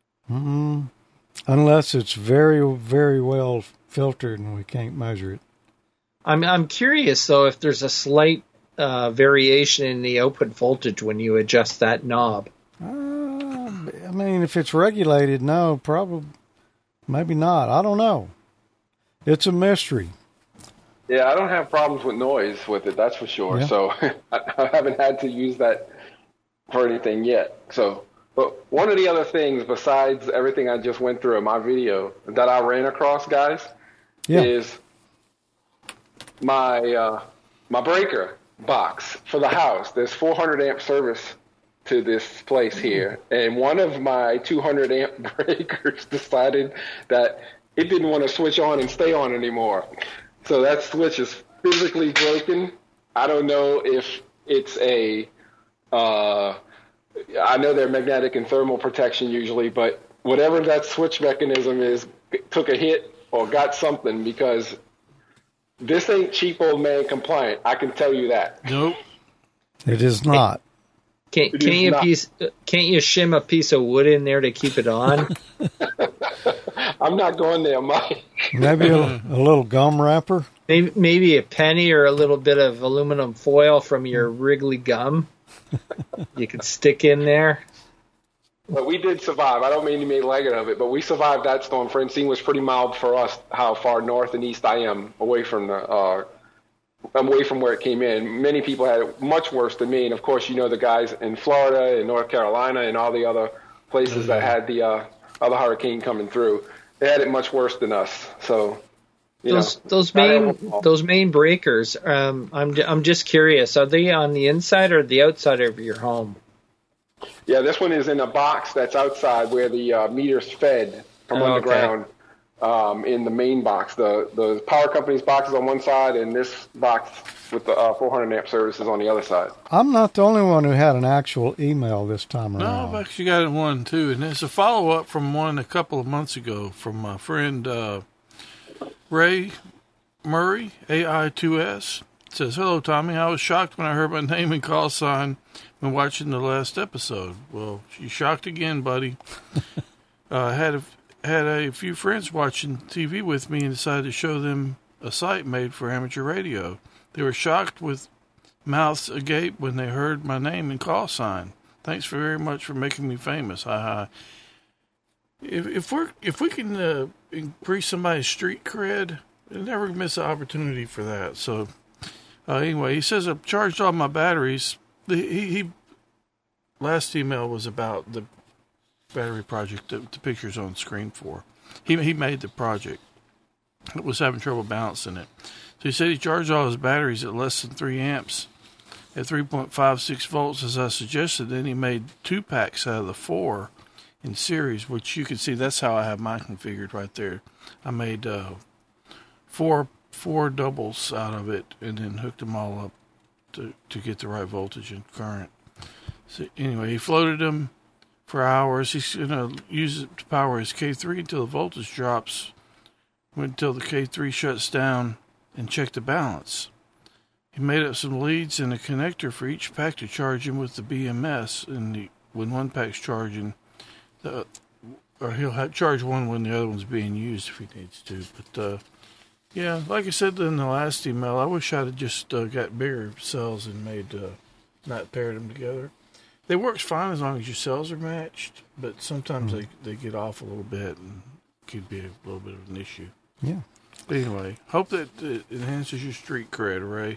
Unless it's very, very well filtered and we can't measure it. I'm curious though if there's a slight variation in the output voltage when you adjust that knob. I mean, if it's regulated, no, probably, maybe not. I don't know. It's a mystery. Yeah, I don't have problems with noise with it, that's for sure. Yeah. So I haven't had to use that for anything yet. So, but one of the other things besides everything I just went through in my video that I ran across, guys, is my my breaker box for the house. There's 400 amp service to this place here, and one of my 200 amp breakers decided that it didn't want to switch on and stay on anymore. So that switch is physically broken. I don't know if it's I know they're magnetic and thermal protection usually, but whatever that switch mechanism is, took a hit or got something, because this ain't cheap old man compliant. I can tell you that. Nope. It is not. Can't you shim a piece of wood in there to keep it on? I'm not going there, Mike. Maybe a little gum wrapper. Maybe a penny or a little bit of aluminum foil from your Wrigley gum. You could stick in there. But we did survive. I don't mean to make light of it, but we survived that storm. Francine was pretty mild for us, how far north and east I am away from away from where it came in. Many people had it much worse than me. And, of course, you know the guys in Florida and North Carolina and all the other places that had the other hurricane coming through. They had it much worse than us. So, those main breakers, I'm just curious, are they on the inside or the outside of your home? Yeah, this one is in a box that's outside where the meter's fed from underground. In the main box. The power company's box is on one side, and this box with the 400 amp service is on the other side. I'm not the only one who had an actual email this time around. No, I've actually got one too, and it's a follow-up from one a couple of months ago from my friend Ray Murray, AI2S. It says, "Hello, Tommy. I was shocked when I heard my name and call sign when watching the last episode." Well, you shocked again, buddy. Had a few friends watching TV with me and decided to show them a site made for amateur radio. They were shocked with mouths agape when they heard my name and call sign. Thanks very much for making me famous. Hi hi. If we can increase somebody's street cred, we'll never miss an opportunity for that. So anyway, he says I've charged all my batteries. He last email was about the battery project that the picture's on screen for. He made the project. It was having trouble balancing it. So he said he charged all his batteries at less than 3 amps at 3.56 volts as I suggested. Then he made 2 packs out of the 4 in series, which you can see that's how I have mine configured right there. I made 4 doubles out of it and then hooked them all up to get the right voltage and current. So anyway, he floated them for hours. He's going to use it to power his K3 until the voltage drops, until the K3 shuts down, and check the balance. He made up some leads and a connector for each pack to charge him with the BMS, and when one pack's charging, or he'll charge one when the other one's being used if he needs to. But Yeah, like I said in the last email, I wish I'd have just got bigger cells and not paired them together. They works fine as long as your cells are matched, but sometimes they get off a little bit and could be a little bit of an issue. Yeah. Anyway, hope that it enhances your street cred, Ray.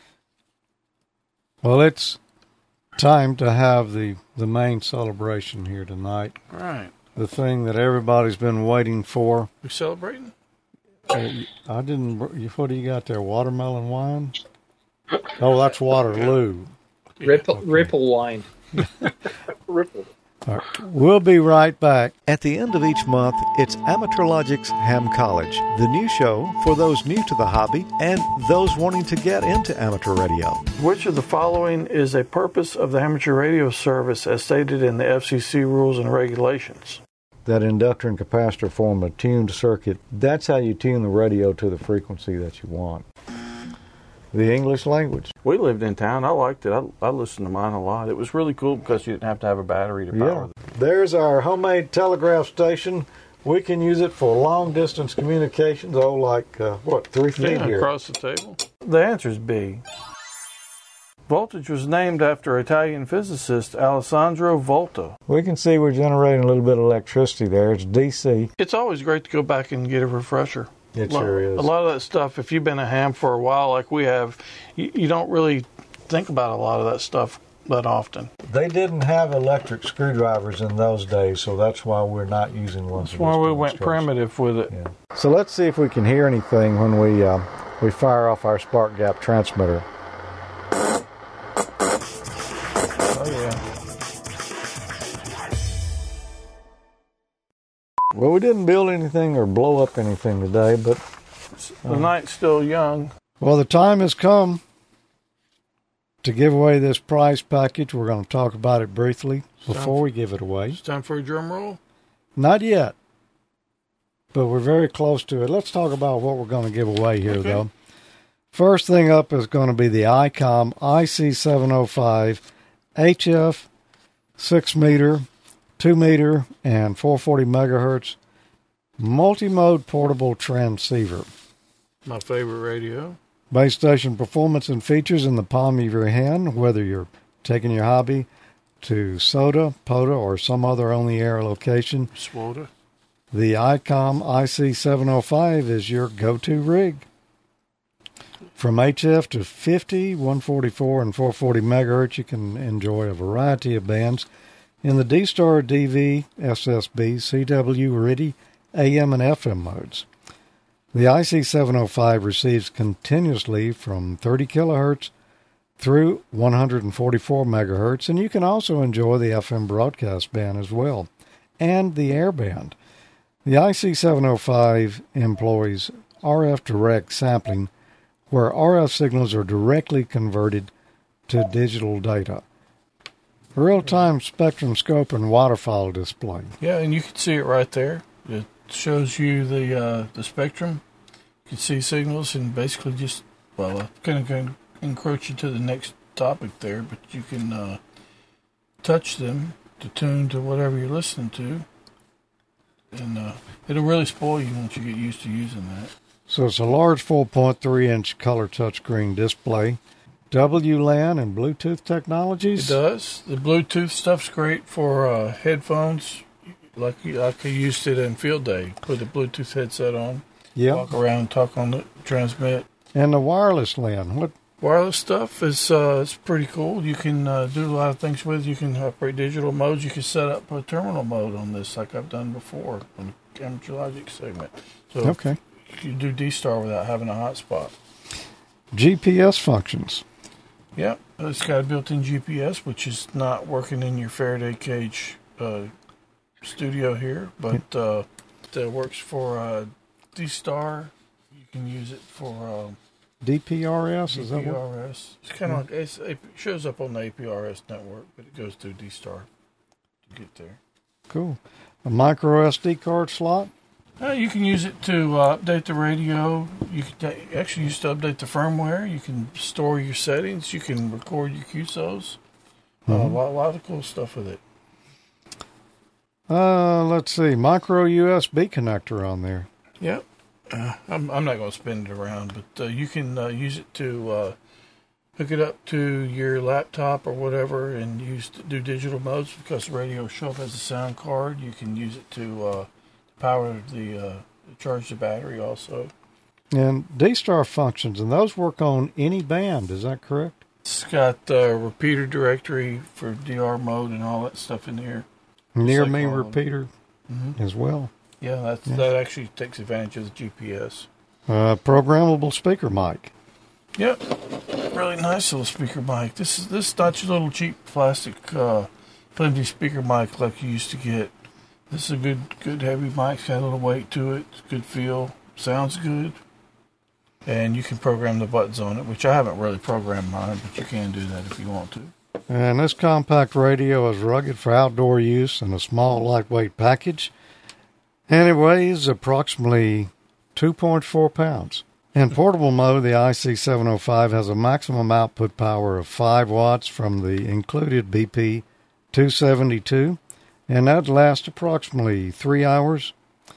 Well, it's time to have the main celebration here tonight. All right. The thing that everybody's been waiting for. We celebrating? I didn't. What do you got there? Watermelon wine? Oh, that's Waterloo. Ripple wine. Ripple. All right. We'll be right back. At the end of each month, it's Amateurlogic's Ham College, the new show for those new to the hobby and those wanting to get into amateur radio. Which of the following is a purpose of the amateur radio service as stated in the FCC rules and regulations? That inductor and capacitor form a tuned circuit. That's how you tune the radio to the frequency that you want. The English language. We lived in town. I liked it. I listened to mine a lot. It was really cool because you didn't have to have a battery to power it. There's our homemade telegraph station. We can use it for long-distance communications. 3 feet here? Across the table. The answer is B. Voltage was named after Italian physicist Alessandro Volta. We can see we're generating a little bit of electricity there. It's DC. It's always great to go back and get a refresher. It sure is. A lot of that stuff, if you've been a ham for a while like we have, you don't really think about a lot of that stuff that often. They didn't have electric screwdrivers in those days, so that's why we're not using one. That's why we went primitive with it. Yeah. So let's see if we can hear anything when we fire off our spark gap transmitter. Oh, yeah. Well, we didn't build anything or blow up anything today, but the night's still young. Well, the time has come to give away this prize package. We're going to talk about it briefly before we give it away. It's time for a drum roll? Not yet, but we're very close to it. Let's talk about what we're going to give away here, though. First thing up is going to be the ICOM IC705 HF 6 meter, 2 meter, and 440 megahertz multi-mode portable transceiver. My favorite radio. Base station performance and features in the palm of your hand, whether you're taking your hobby to SOTA, POTA, or some other on-the-air location. SWOTA. The ICOM IC705 is your go-to rig. From HF to 50, 144, and 440 megahertz, you can enjoy a variety of bands in the D-Star, DV, SSB, CW, RIDI, AM, and FM modes. The IC705 receives continuously from 30 kilohertz through 144 megahertz, and you can also enjoy the FM broadcast band as well, and the air band. The IC705 employs RF direct sampling, where RF signals are directly converted to digital data. Real-time spectrum scope and waterfall display. Yeah, and you can see it right there. It shows you the spectrum. You can see signals and basically just, kind of going to encroach into the next topic there, but you can touch them to tune to whatever you're listening to. And it'll really spoil you once you get used to using that. So it's a large 4.3-inch color touchscreen display. WLAN and Bluetooth technologies? It does. The Bluetooth stuff's great for headphones, like I used it in field day. Put the Bluetooth headset on, walk around, talk on it, transmit. And the wireless LAN, what? Wireless stuff is it's pretty cool. You can do a lot of things with it. You can operate digital modes. You can set up a terminal mode on this like I've done before on the Amateur Logic segment. So okay. You can do D-Star without having a hotspot. GPS functions. Yep, it's got a built-in GPS, which is not working in your Faraday cage studio here, but it works for D-Star. You can use it for DPRS. Is that what? DPRS. It's kind of like it shows up on the APRS network, but it goes through D-Star to get there. Cool. A micro SD card slot. You can use it to update the radio. You can actually use it to update the firmware. You can store your settings. You can record your QSOs. A lot of cool stuff with it. Let's see. Micro USB connector on there. Yep. I'm not going to spin it around, but you can use it to hook it up to your laptop or whatever and do digital modes because the radio will show up as a sound card. You can use it to power charge the battery also. And D-Star functions, and those work on any band, is that correct? It's got repeater directory for DR mode and all that stuff in here. Near me repeater as well. Yeah, that actually takes advantage of the GPS. Programmable speaker mic. Yep, really nice little speaker mic. This is not your little cheap plastic flimsy speaker mic like you used to get. This is a good heavy mic. It's got a little weight to it. It's good feel. Sounds good. And you can program the buttons on it, which I haven't really programmed mine, but you can do that if you want to. And this compact radio is rugged for outdoor use in a small, lightweight package. And it weighs approximately 2.4 pounds. In portable mode, the IC705 has a maximum output power of 5 watts from the included BP272, and that lasts approximately 3 hours.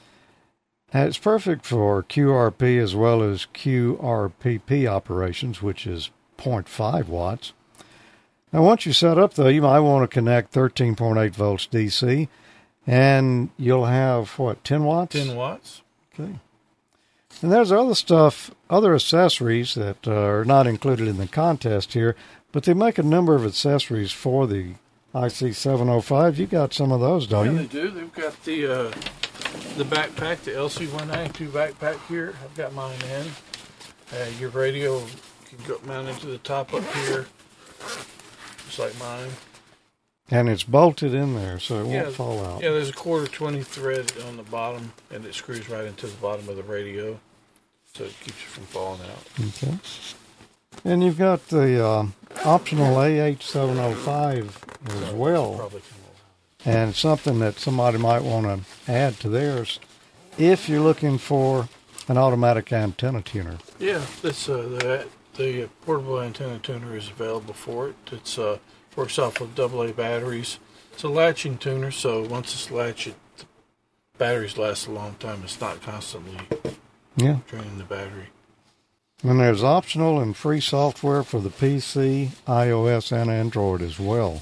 And it's perfect for QRP as well as QRPP operations, which is 0.5 watts. Now, once you set up, though, you might want to connect 13.8 volts DC, and you'll have, 10 watts? 10 watts. Okay. And there's other accessories that are not included in the contest here, but they make a number of accessories for the IC705. You got some of those, don't you? Yeah, they do. They've got the backpack, the LC192 backpack here. I've got mine in. Your radio can go mount into the top up here, just like mine. And it's bolted in there, so it won't fall out. Yeah, there's a 1/4-20 thread on the bottom, and it screws right into the bottom of the radio, so it keeps you from falling out. Okay. And you've got the optional AH705 as well. And something that somebody might want to add to theirs if you're looking for an automatic antenna tuner. Yeah, this the portable antenna tuner is available for it. It's works off of AA batteries. It's a latching tuner, so once it's latched, the batteries last a long time. It's not constantly draining the battery. And there's optional and free software for the PC, iOS, and Android as well.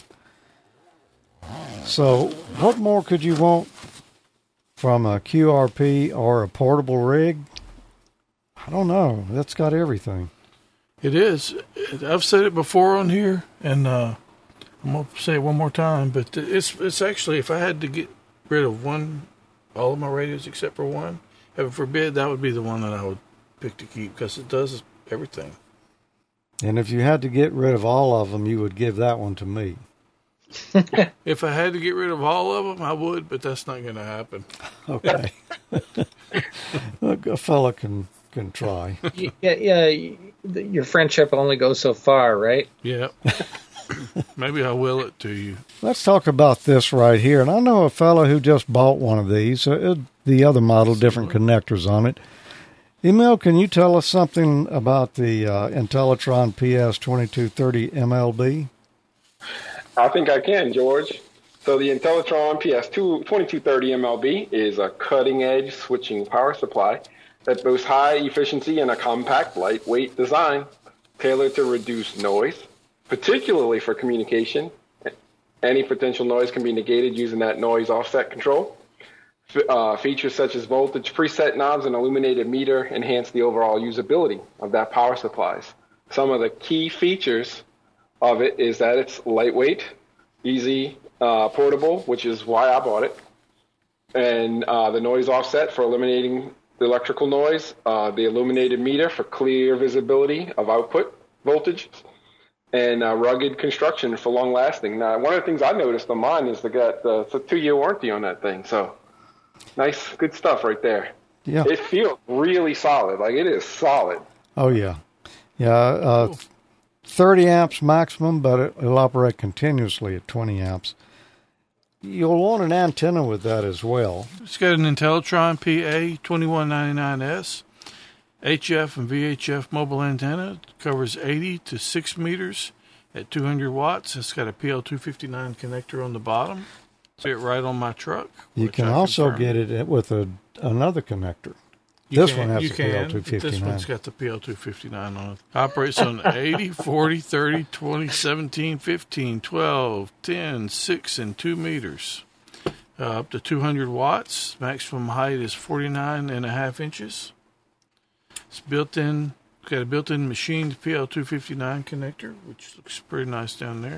So, what more could you want from a QRP or a portable rig? I don't know. That's got everything. It is. I've said it before on here, and I'm going to say it one more time, but it's actually, if I had to get rid of all of my radios except for one, heaven forbid, that would be the one that I would pick to keep because it does everything. And if you had to get rid of all of them, you would give that one to me. If I had to get rid of all of them, I would, but that's not going to happen. Okay. A fella can try. Yeah. Your friendship only goes so far, right? Yeah. Maybe I will it to you. Let's talk about this right here. And I know a fellow who just bought one of these, the other model, different connectors on it. Emil, can you tell us something about the Intellitron PS2230 MLB? I think I can, George. So the Intellitron PS2230 MLB is a cutting-edge switching power supply that boasts high efficiency and a compact, lightweight design tailored to reduce noise, particularly for communication. Any potential noise can be negated using that noise offset control. Features such as voltage preset knobs and illuminated meter enhance the overall usability of that power supplies. Some of the key features of it is that it's lightweight, easy, portable, which is why I bought it, and the noise offset for eliminating the electrical noise, the illuminated meter for clear visibility of output voltage, and rugged construction for long lasting. Now, one of the things I noticed on mine is it's a 2-year warranty on that thing, so nice, good stuff right there. Yeah, it feels really solid. Like, it is solid. Oh yeah, yeah. 30 amps maximum, but it'll operate continuously at 20 amps. You'll want an antenna with that as well. It's got an Intellitron PA2199S, HF and VHF mobile antenna. It covers 80 to 6 meters at 200 watts. It's got a PL259 connector on the bottom. See it right on my truck. You can also get it with another connector. This one has you the can. PL259. This one's got the PL259 on it. Operates on 80, 40, 30, 20, 17, 15, 12, 10, 6, and 2 meters. Up to 200 watts. Maximum height is 49.5 inches. It's got a built-in machined PL259 connector, which looks pretty nice down there.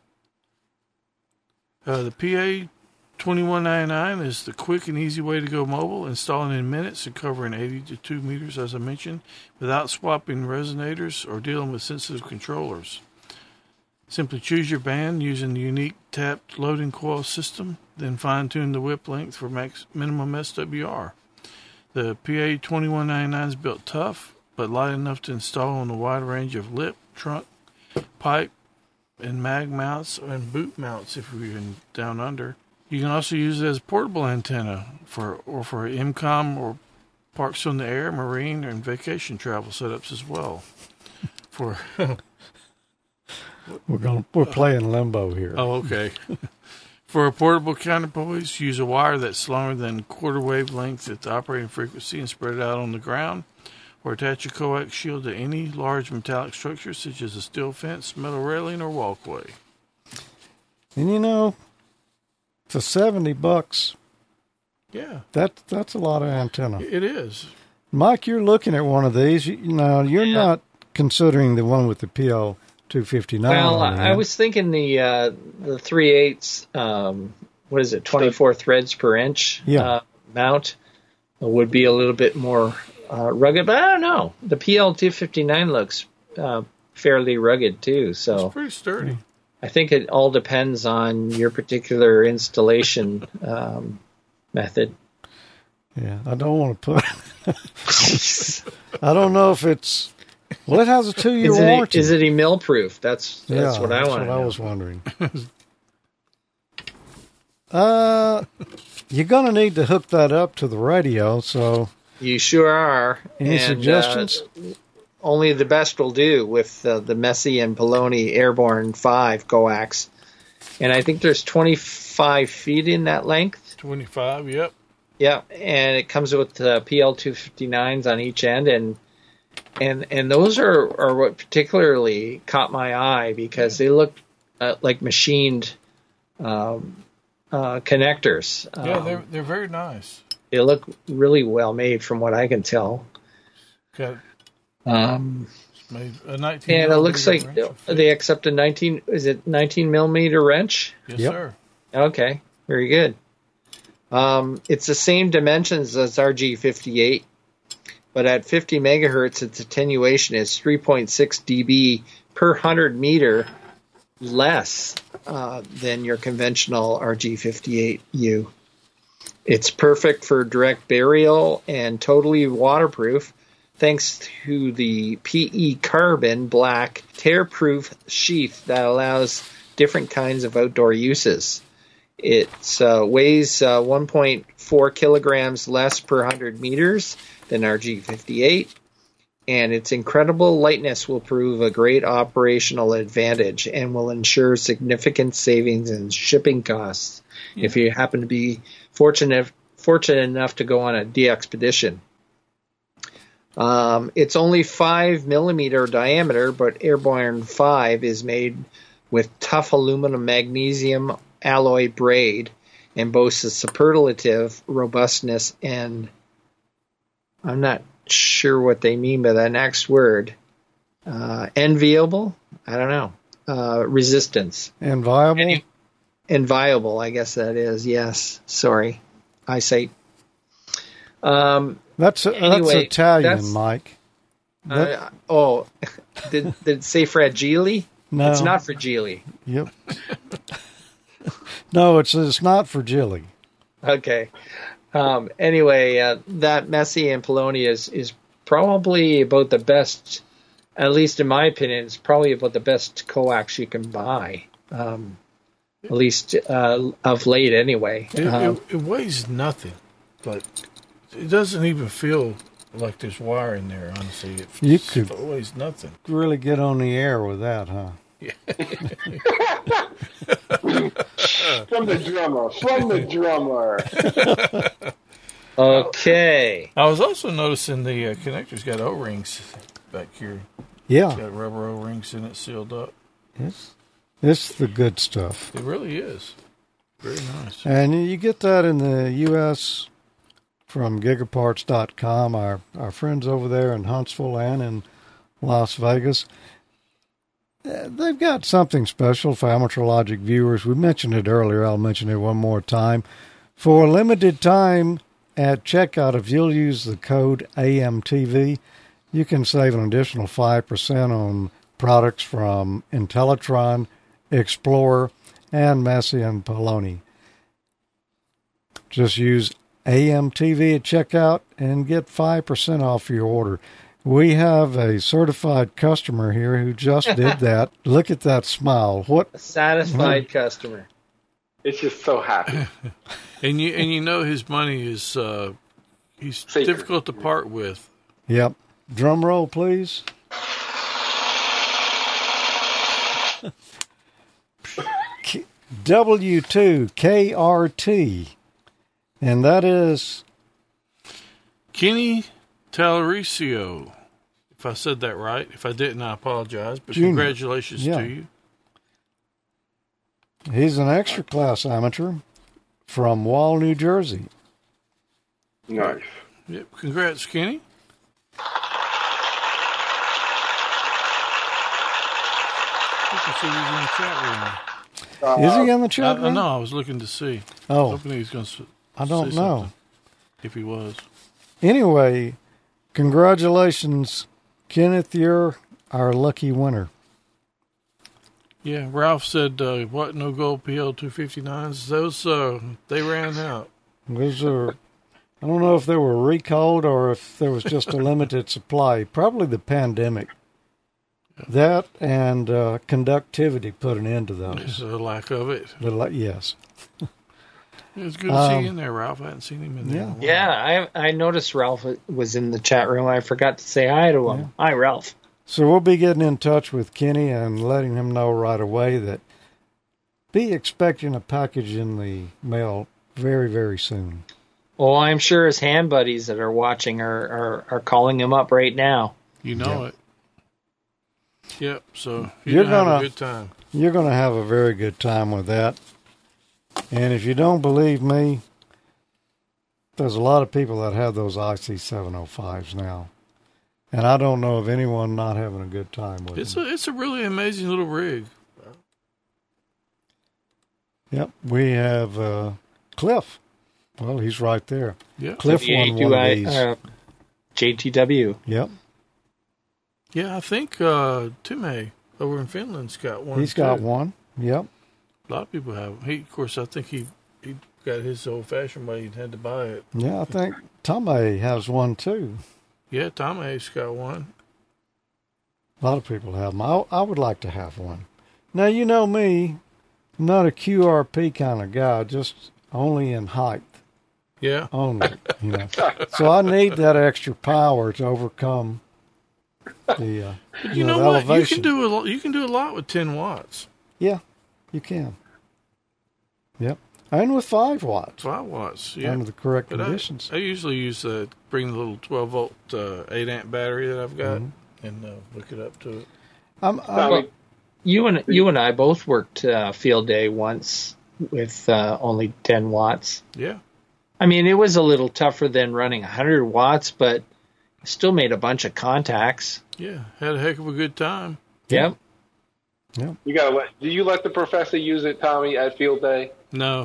The PA 2199 is the quick and easy way to go mobile, installing in minutes and covering 80 to 2 meters, as I mentioned, without swapping resonators or dealing with sensitive controllers. Simply choose your band using the unique tapped loading coil system, then fine-tune the whip length for minimum SWR. The PA 2199 is built tough, but light enough to install on a wide range of lip, trunk, pipe, and mag mounts and boot mounts if you're down under. You can also use it as a portable antenna for MCOM or parks on the air, marine, and vacation travel setups as well. We're playing limbo here. Oh, okay. For a portable counterpoise, use a wire that's longer than quarter wavelength at the operating frequency and spread it out on the ground, or attach a coax shield to any large metallic structure such as a steel fence, metal railing, or walkway. And you know, for $70, yeah, that's a lot of antenna. It is. Mike, you're looking at one of these. You're not considering the one with the PL259. Well, I was thinking the 3/8, what is it, 24 threads per inch mount would be a little bit more rugged, but I don't know. The PL259 looks fairly rugged too, so it's pretty sturdy. I think it all depends on your particular installation method. Yeah, I don't want to put. I don't know if it's. Well, it has a 2-year warranty. Is it mill proof? That's what I want to know. That's what I was wondering. You're going to need to hook that up to the radio, so. You sure are. Any suggestions? Only the best will do with the Messi and Poloni Airborne 5 coax. And I think there's 25 feet in that length. 25, yep. Yeah, and it comes with PL259s on each end, and those are what particularly caught my eye because they look like machined connectors. Yeah, they're very nice. They look really well made from what I can tell. Okay. Made a 19 and it looks like they accept a 19 millimeter wrench? Yes, sir. Okay, very good. It's the same dimensions as RG58, but at 50 megahertz, its attenuation is 3.6 dB per 100 meter less than your conventional RG58U. It's perfect for direct burial and totally waterproof thanks to the PE carbon black tear-proof sheath that allows different kinds of outdoor uses. It weighs 1.4 kilograms less per 100 meters than RG58, and its incredible lightness will prove a great operational advantage and will ensure significant savings in shipping costs if you happen to be fortunate enough to go on a DXpedition. It's only 5 millimeter diameter, but Airborne 5 is made with tough aluminum magnesium alloy braid and boasts a superlative robustness and I'm not sure what they mean by that next word. Enviable? I don't know. Resistance. Inviolable? Inviolable, I guess that is. Yes. Sorry. Eyesight. That's Italian, Mike. Did it say fragile? No. It's not fragile. Yep. No, it's not fragile. Okay. Anyway, that Messi and Poloni is probably about the best, at least in my opinion, it's probably about the best coax you can buy. At least of late, anyway. It weighs nothing, but it doesn't even feel like there's wire in there, honestly. It weighs nothing. Really get on the air with that, huh? Yeah. From the drummer. Okay. I was also noticing the connector's got O-rings back here. Yeah, It's got rubber O-rings in it, sealed up. it's the good stuff. It really is. Very nice. And you get that in the U.S. from gigaparts.com, our friends over there in Huntsville and in Las Vegas. They've got something special for Amateur Logic viewers. We mentioned it earlier. I'll mention it one more time. For a limited time at checkout, if you'll use the code AMTV, you can save an additional 5% on products from Intellitron, Explorer, and Massey and Poloni. Just use AMTV at checkout and get 5% off your order. We have a certified customer here who just did that. Look at that smile. What A satisfied customer. It's just so happy. And you know his money is he's Sacred. difficult to part with. Yep. Drum roll, please. W2KRT. And that is, Kenny Talaricio. If I said that right. If I didn't, I apologize. But Junior. congratulations Yeah. to you. he's an extra class amateur from Wall, New Jersey. Nice. Yep. Congrats, Kenny. You can see he's in the chat room. Is he in the chat room? No, I was looking to see. Oh, Hoping he was going to I don't say know. something, if he was. Anyway, congratulations, Kenneth. You're our lucky winner. Yeah, Ralph said, what, no gold PL 259s? Those, they ran out. Those are, I don't know if they were recalled or if there was just a limited supply. Probably the pandemic. That and conductivity put an end to There's those. a lack of it. Yes. It was good to see you in there, Ralph. I hadn't seen him in there. Yeah. in a while. Yeah, I noticed Ralph was in the chat room. I forgot to say hi to him. Yeah. Hi, Ralph. So we'll be getting in touch with Kenny and letting him know right away that be expecting a package in the mail very, very soon. Well, I'm sure his hand buddies that are watching are calling him up right now. You know it. Yep, so You're you're going to have gonna- a good time. You're going to have a very good time with that. And if you don't believe me, there's a lot of people that have those IC705s now. And I don't know of anyone not having a good time with them. It's a really amazing little rig. Yep. We have Cliff. Well, he's right there. Yeah. Cliff won one of these. JTW. Yep. Yeah, I think Timay over in Finland's got one. He's got too. one. Yep. A lot of people have. Of course, I think he got his old-fashioned way. He had to buy it. Yeah, I think Tomei has one too. Yeah, Tomay's got one. A lot of people have them. I would like to have one. Now, you know me, I'm not a QRP kind of guy, just only in height. Yeah. Only, you know. So I need that extra power to overcome the, You know the what? elevation. You can do a lot with 10 watts. Yeah, you can. Yep. And with 5 watts 5 watts. Yeah. under the correct But conditions. I usually use bring the little 12-volt 8-amp battery that I've got and hook it up to it. Tommy, You and I both worked field day once with only 10 watts. Yeah. I mean, it was a little tougher than running 100 watts, but still made a bunch of contacts. Yeah. Had a heck of a good time. Yep. you gotta do you let the professor use it, Tommy, at field day? No.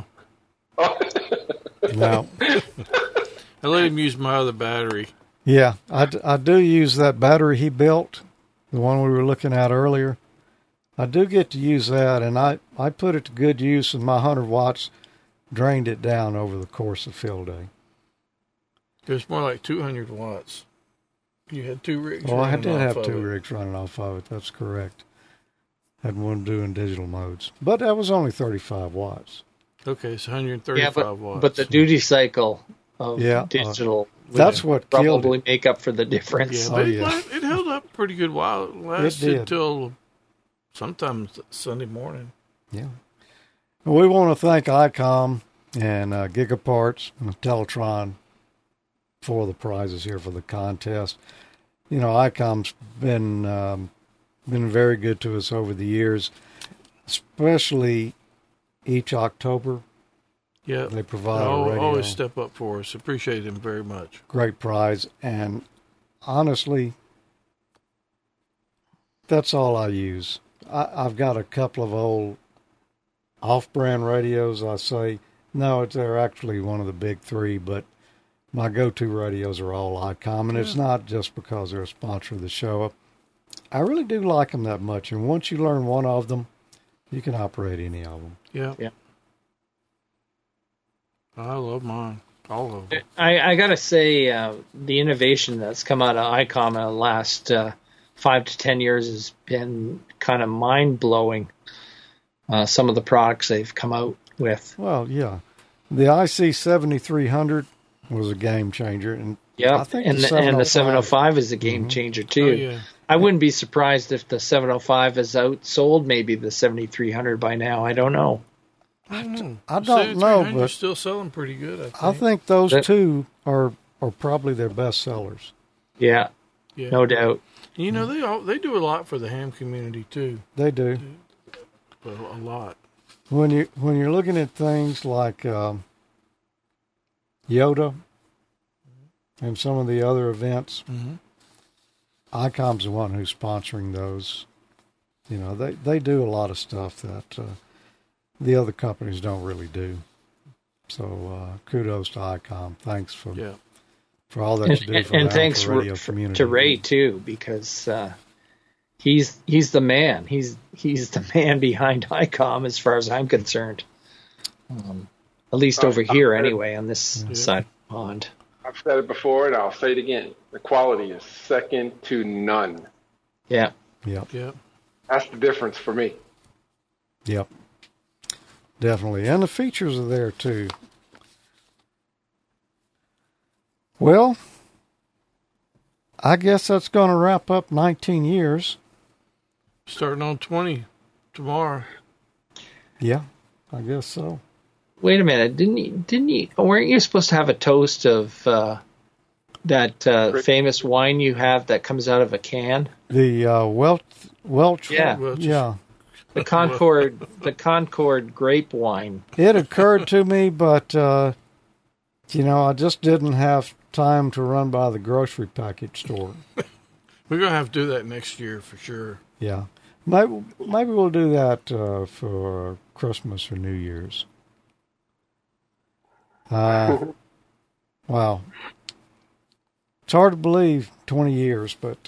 No. I let him use my other battery. Yeah, I do use that battery he built, the one we were looking at earlier. I do get to use that, and I put it to good use, and my 100 watts drained it down over the course of field day. It was more like 200 watts. You had 2 rigs. Well, I running did off have of 2 it. rigs running off of it. That's correct. Had one doing digital modes, but that was only 35 watts. Okay, it's 135 watts. but the duty cycle of Yeah, digital would That's what killed probably it. make up for the difference. Yeah, Oh, but yeah. it held up pretty good while. It did. lasted till sometimes Sunday morning. Yeah. We want to thank ICOM and Gigaparts and Teletron for the prizes here for the contest. You know, ICOM's been very good to us over the years, especially each October. Yeah, they provide a radio. Always step up for us. Appreciate them very much. Great prize, and honestly, that's all I use. I've got a couple of old off-brand radios. I say no, they're actually one of the big three, but my go-to radios are all ICOM, and it's not just because they're a sponsor of the show. I really do like them that much, and once you learn one of them, you can operate any of them. Yeah. Yeah. I love mine. All of them. I got to say, the innovation that's come out of ICOM in the last 5 to 10 years has been kind of mind-blowing. Some of the products they've come out with. Well, yeah. The IC7300 was a game changer. And yeah, I think and the 705 is a game changer, too. Oh, yeah. I wouldn't be surprised if the 705 is outsold maybe the 7300 by now. I don't know. I don't know, but still selling pretty good. I think those two are probably their best sellers. Yeah, no doubt. You know, they do a lot for the ham community too. They do. A lot. When you're looking at things like Yoda and some of the other events, ICOM's the one who's sponsoring those. You know, they do a lot of stuff that the other companies don't really do. So kudos to ICOM. Thanks for all that you do for and the thanks radio community. To Ray too, because he's the man. He's the man behind ICOM as far as I'm concerned. At least over here, anyway, on this side of the pond. I've said it before, and I'll say it again. The quality is second to none. Yeah. Yep. That's the difference for me. Yep. Definitely. And the features are there, too. Well, I guess that's going to wrap up 19 years. Starting on 20 tomorrow. Yeah, I guess so. Wait a minute. Didn't you? Weren't you supposed to have a toast of that famous wine you have that comes out of a can? The Welch. Yeah. The Concord grape wine. It occurred to me, but I just didn't have time to run by the grocery package store. We're gonna have to do that next year for sure. Yeah, maybe we'll do that for Christmas or New Year's. Wow, it's hard to believe 20 years, but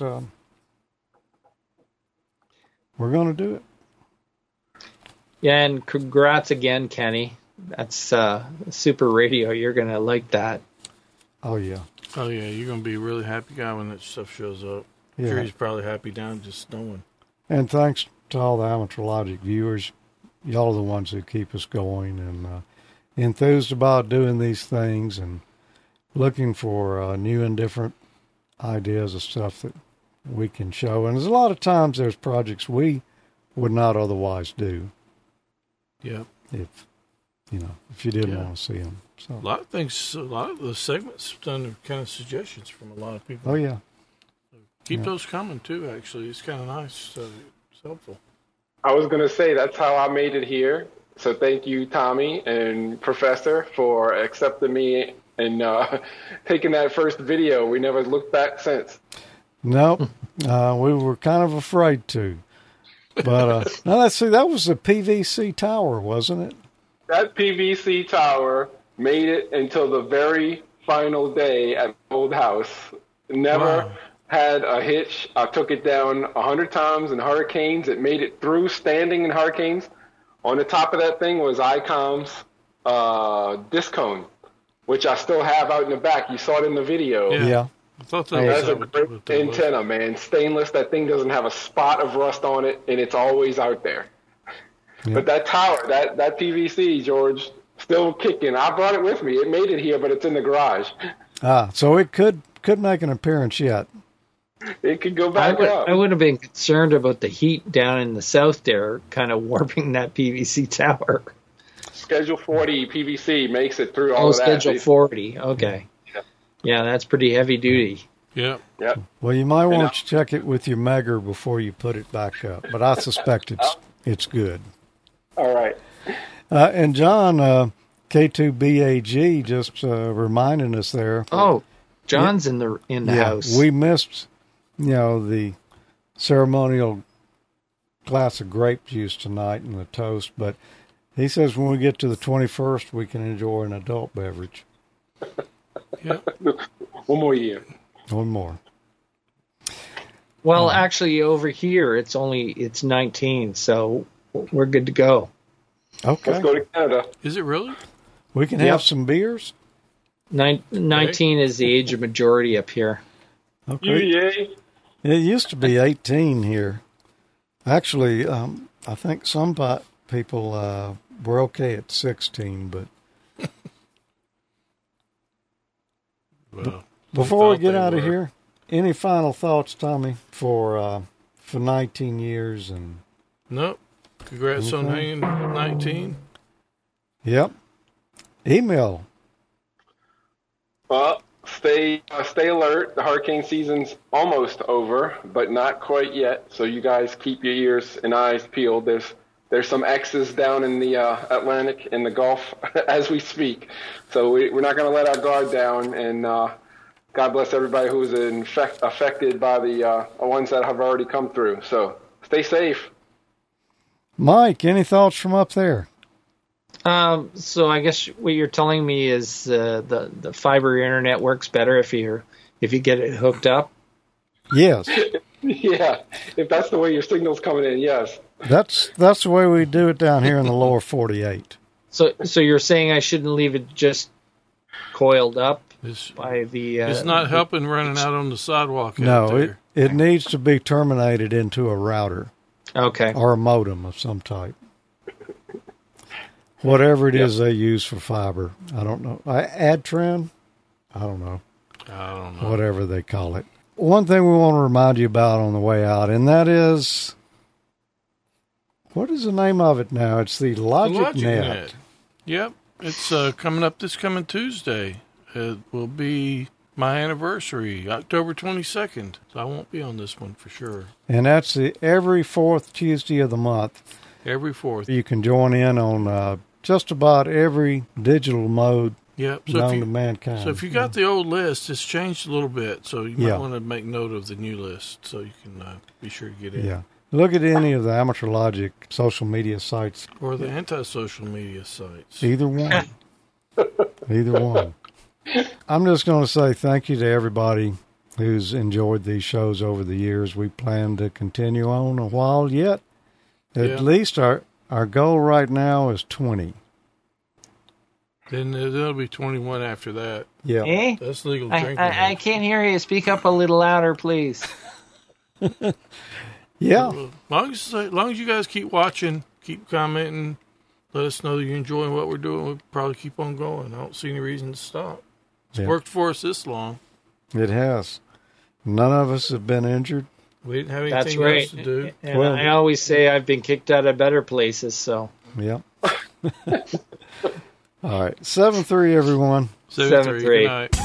we're going to do it. Yeah, and congrats again, Kenny. That's super radio. You're going to like that. Oh, yeah. You're going to be a really happy guy when that stuff shows up. I'm sure he's probably happy down just knowing. And thanks to all the Amateur Logic viewers. Y'all are the ones who keep us going and enthused about doing these things and looking for new and different ideas of stuff that we can show. And there's a lot of times there's projects we would not otherwise do. Yeah. If you didn't want to see them. So a lot of things, a lot of the segments done kind of suggestions from a lot of people. Oh, yeah. Keep those coming, too, actually. It's kind of nice. So it's helpful. I was going to say, that's how I made it here. So thank you, Tommy and Professor, for accepting me and taking that first video. We never looked back since. Nope. We were kind of afraid to. But now let's see, that was the PVC tower, wasn't it? That PVC tower made it until the very final day at my old house. Never had a hitch. I took it down 100 times in hurricanes. It made it through standing in hurricanes. On the top of that thing was ICOM's disc cone, which I still have out in the back. You saw it in the video. Yeah. I thought that's a great antenna, man. Stainless. That thing doesn't have a spot of rust on it, and it's always out there. Yeah. But that tower, that PVC, George, still kicking. I brought it with me. It made it here, but it's in the garage. So it could make an appearance yet. It could go back up. I would have been concerned about the heat down in the south there, kind of warping that PVC tower. Schedule 40 PVC makes it through all of that. Schedule 40. Okay. Yeah, that's pretty heavy duty. Yep. Yep. Well, you might want to check it with your megger before you put it back up, but I suspect it's good. All right. And John, K2BAG just reminding us there. Oh, John's in the house. We missed, the ceremonial glass of grape juice tonight and the toast, but he says when we get to the 21st, we can enjoy an adult beverage. Yep. One more year. One more. Well, actually, over here it's 19, so we're good to go. Okay. Let's go to Canada. Is it really? We can have some beers. 19 is the age of majority up here. Okay. Yay. It used to be 18 here. Actually, I think some people were okay at 16, but Well, before we get they out of were. here, any final thoughts, Tommy, for 19 years and Nope. Congrats on hanging 19. yep. Email. Well, stay alert. The hurricane season's almost over, but not quite yet. So you guys keep your ears and eyes peeled. There's some X's down in the Atlantic and the Gulf as we speak. So we're not going to let our guard down. And God bless everybody who was affected by the ones that have already come through. So stay safe. Mike, any thoughts from up there? So I guess what you're telling me is the fiber internet works better if you get it hooked up. Yes. Yeah, if that's the way your signal's coming in, yes. That's the way we do it down here in the lower 48. So you're saying I shouldn't leave it just coiled up It's, by the? it's not helping running out on the sidewalk out No, there. it needs to be terminated into a router Okay. or a modem of some type. Whatever it is they use for fiber. I don't know. Adtran? I don't know. I don't know. Whatever they call it. One thing we want to remind you about on the way out, and that is, what is the name of it now? It's the LogicNet. Yep. It's coming up this coming Tuesday. It will be my anniversary, October 22nd. So I won't be on this one for sure. And that's every fourth Tuesday of the month. Every fourth. You can join in on just about every digital mode Yep. known to mankind. So if you got the old list, it's changed a little bit. So you Yeah. might want to make note of the new list so you can be sure to get in. Yeah. Look at any of the Amateur Logic social media sites. Or the anti-social media sites. Either one. Either one. I'm just going to say thank you to everybody who's enjoyed these shows over the years. We plan to continue on a while yet. At least our goal right now is 20. Then there'll be 21 after that. Yeah. Eh? That's legal drinking. I can't hear you. Speak up a little louder, please. Yeah. As long as you guys keep watching, keep commenting, let us know that you're enjoying what we're doing, we'll probably keep on going. I don't see any reason to stop. It's worked for us this long. It has. None of us have been injured. We didn't have That's anything right. else to do. And I always say I've been kicked out of better places, so. Yeah. All right. 7-3, everyone. 7-3. Good night.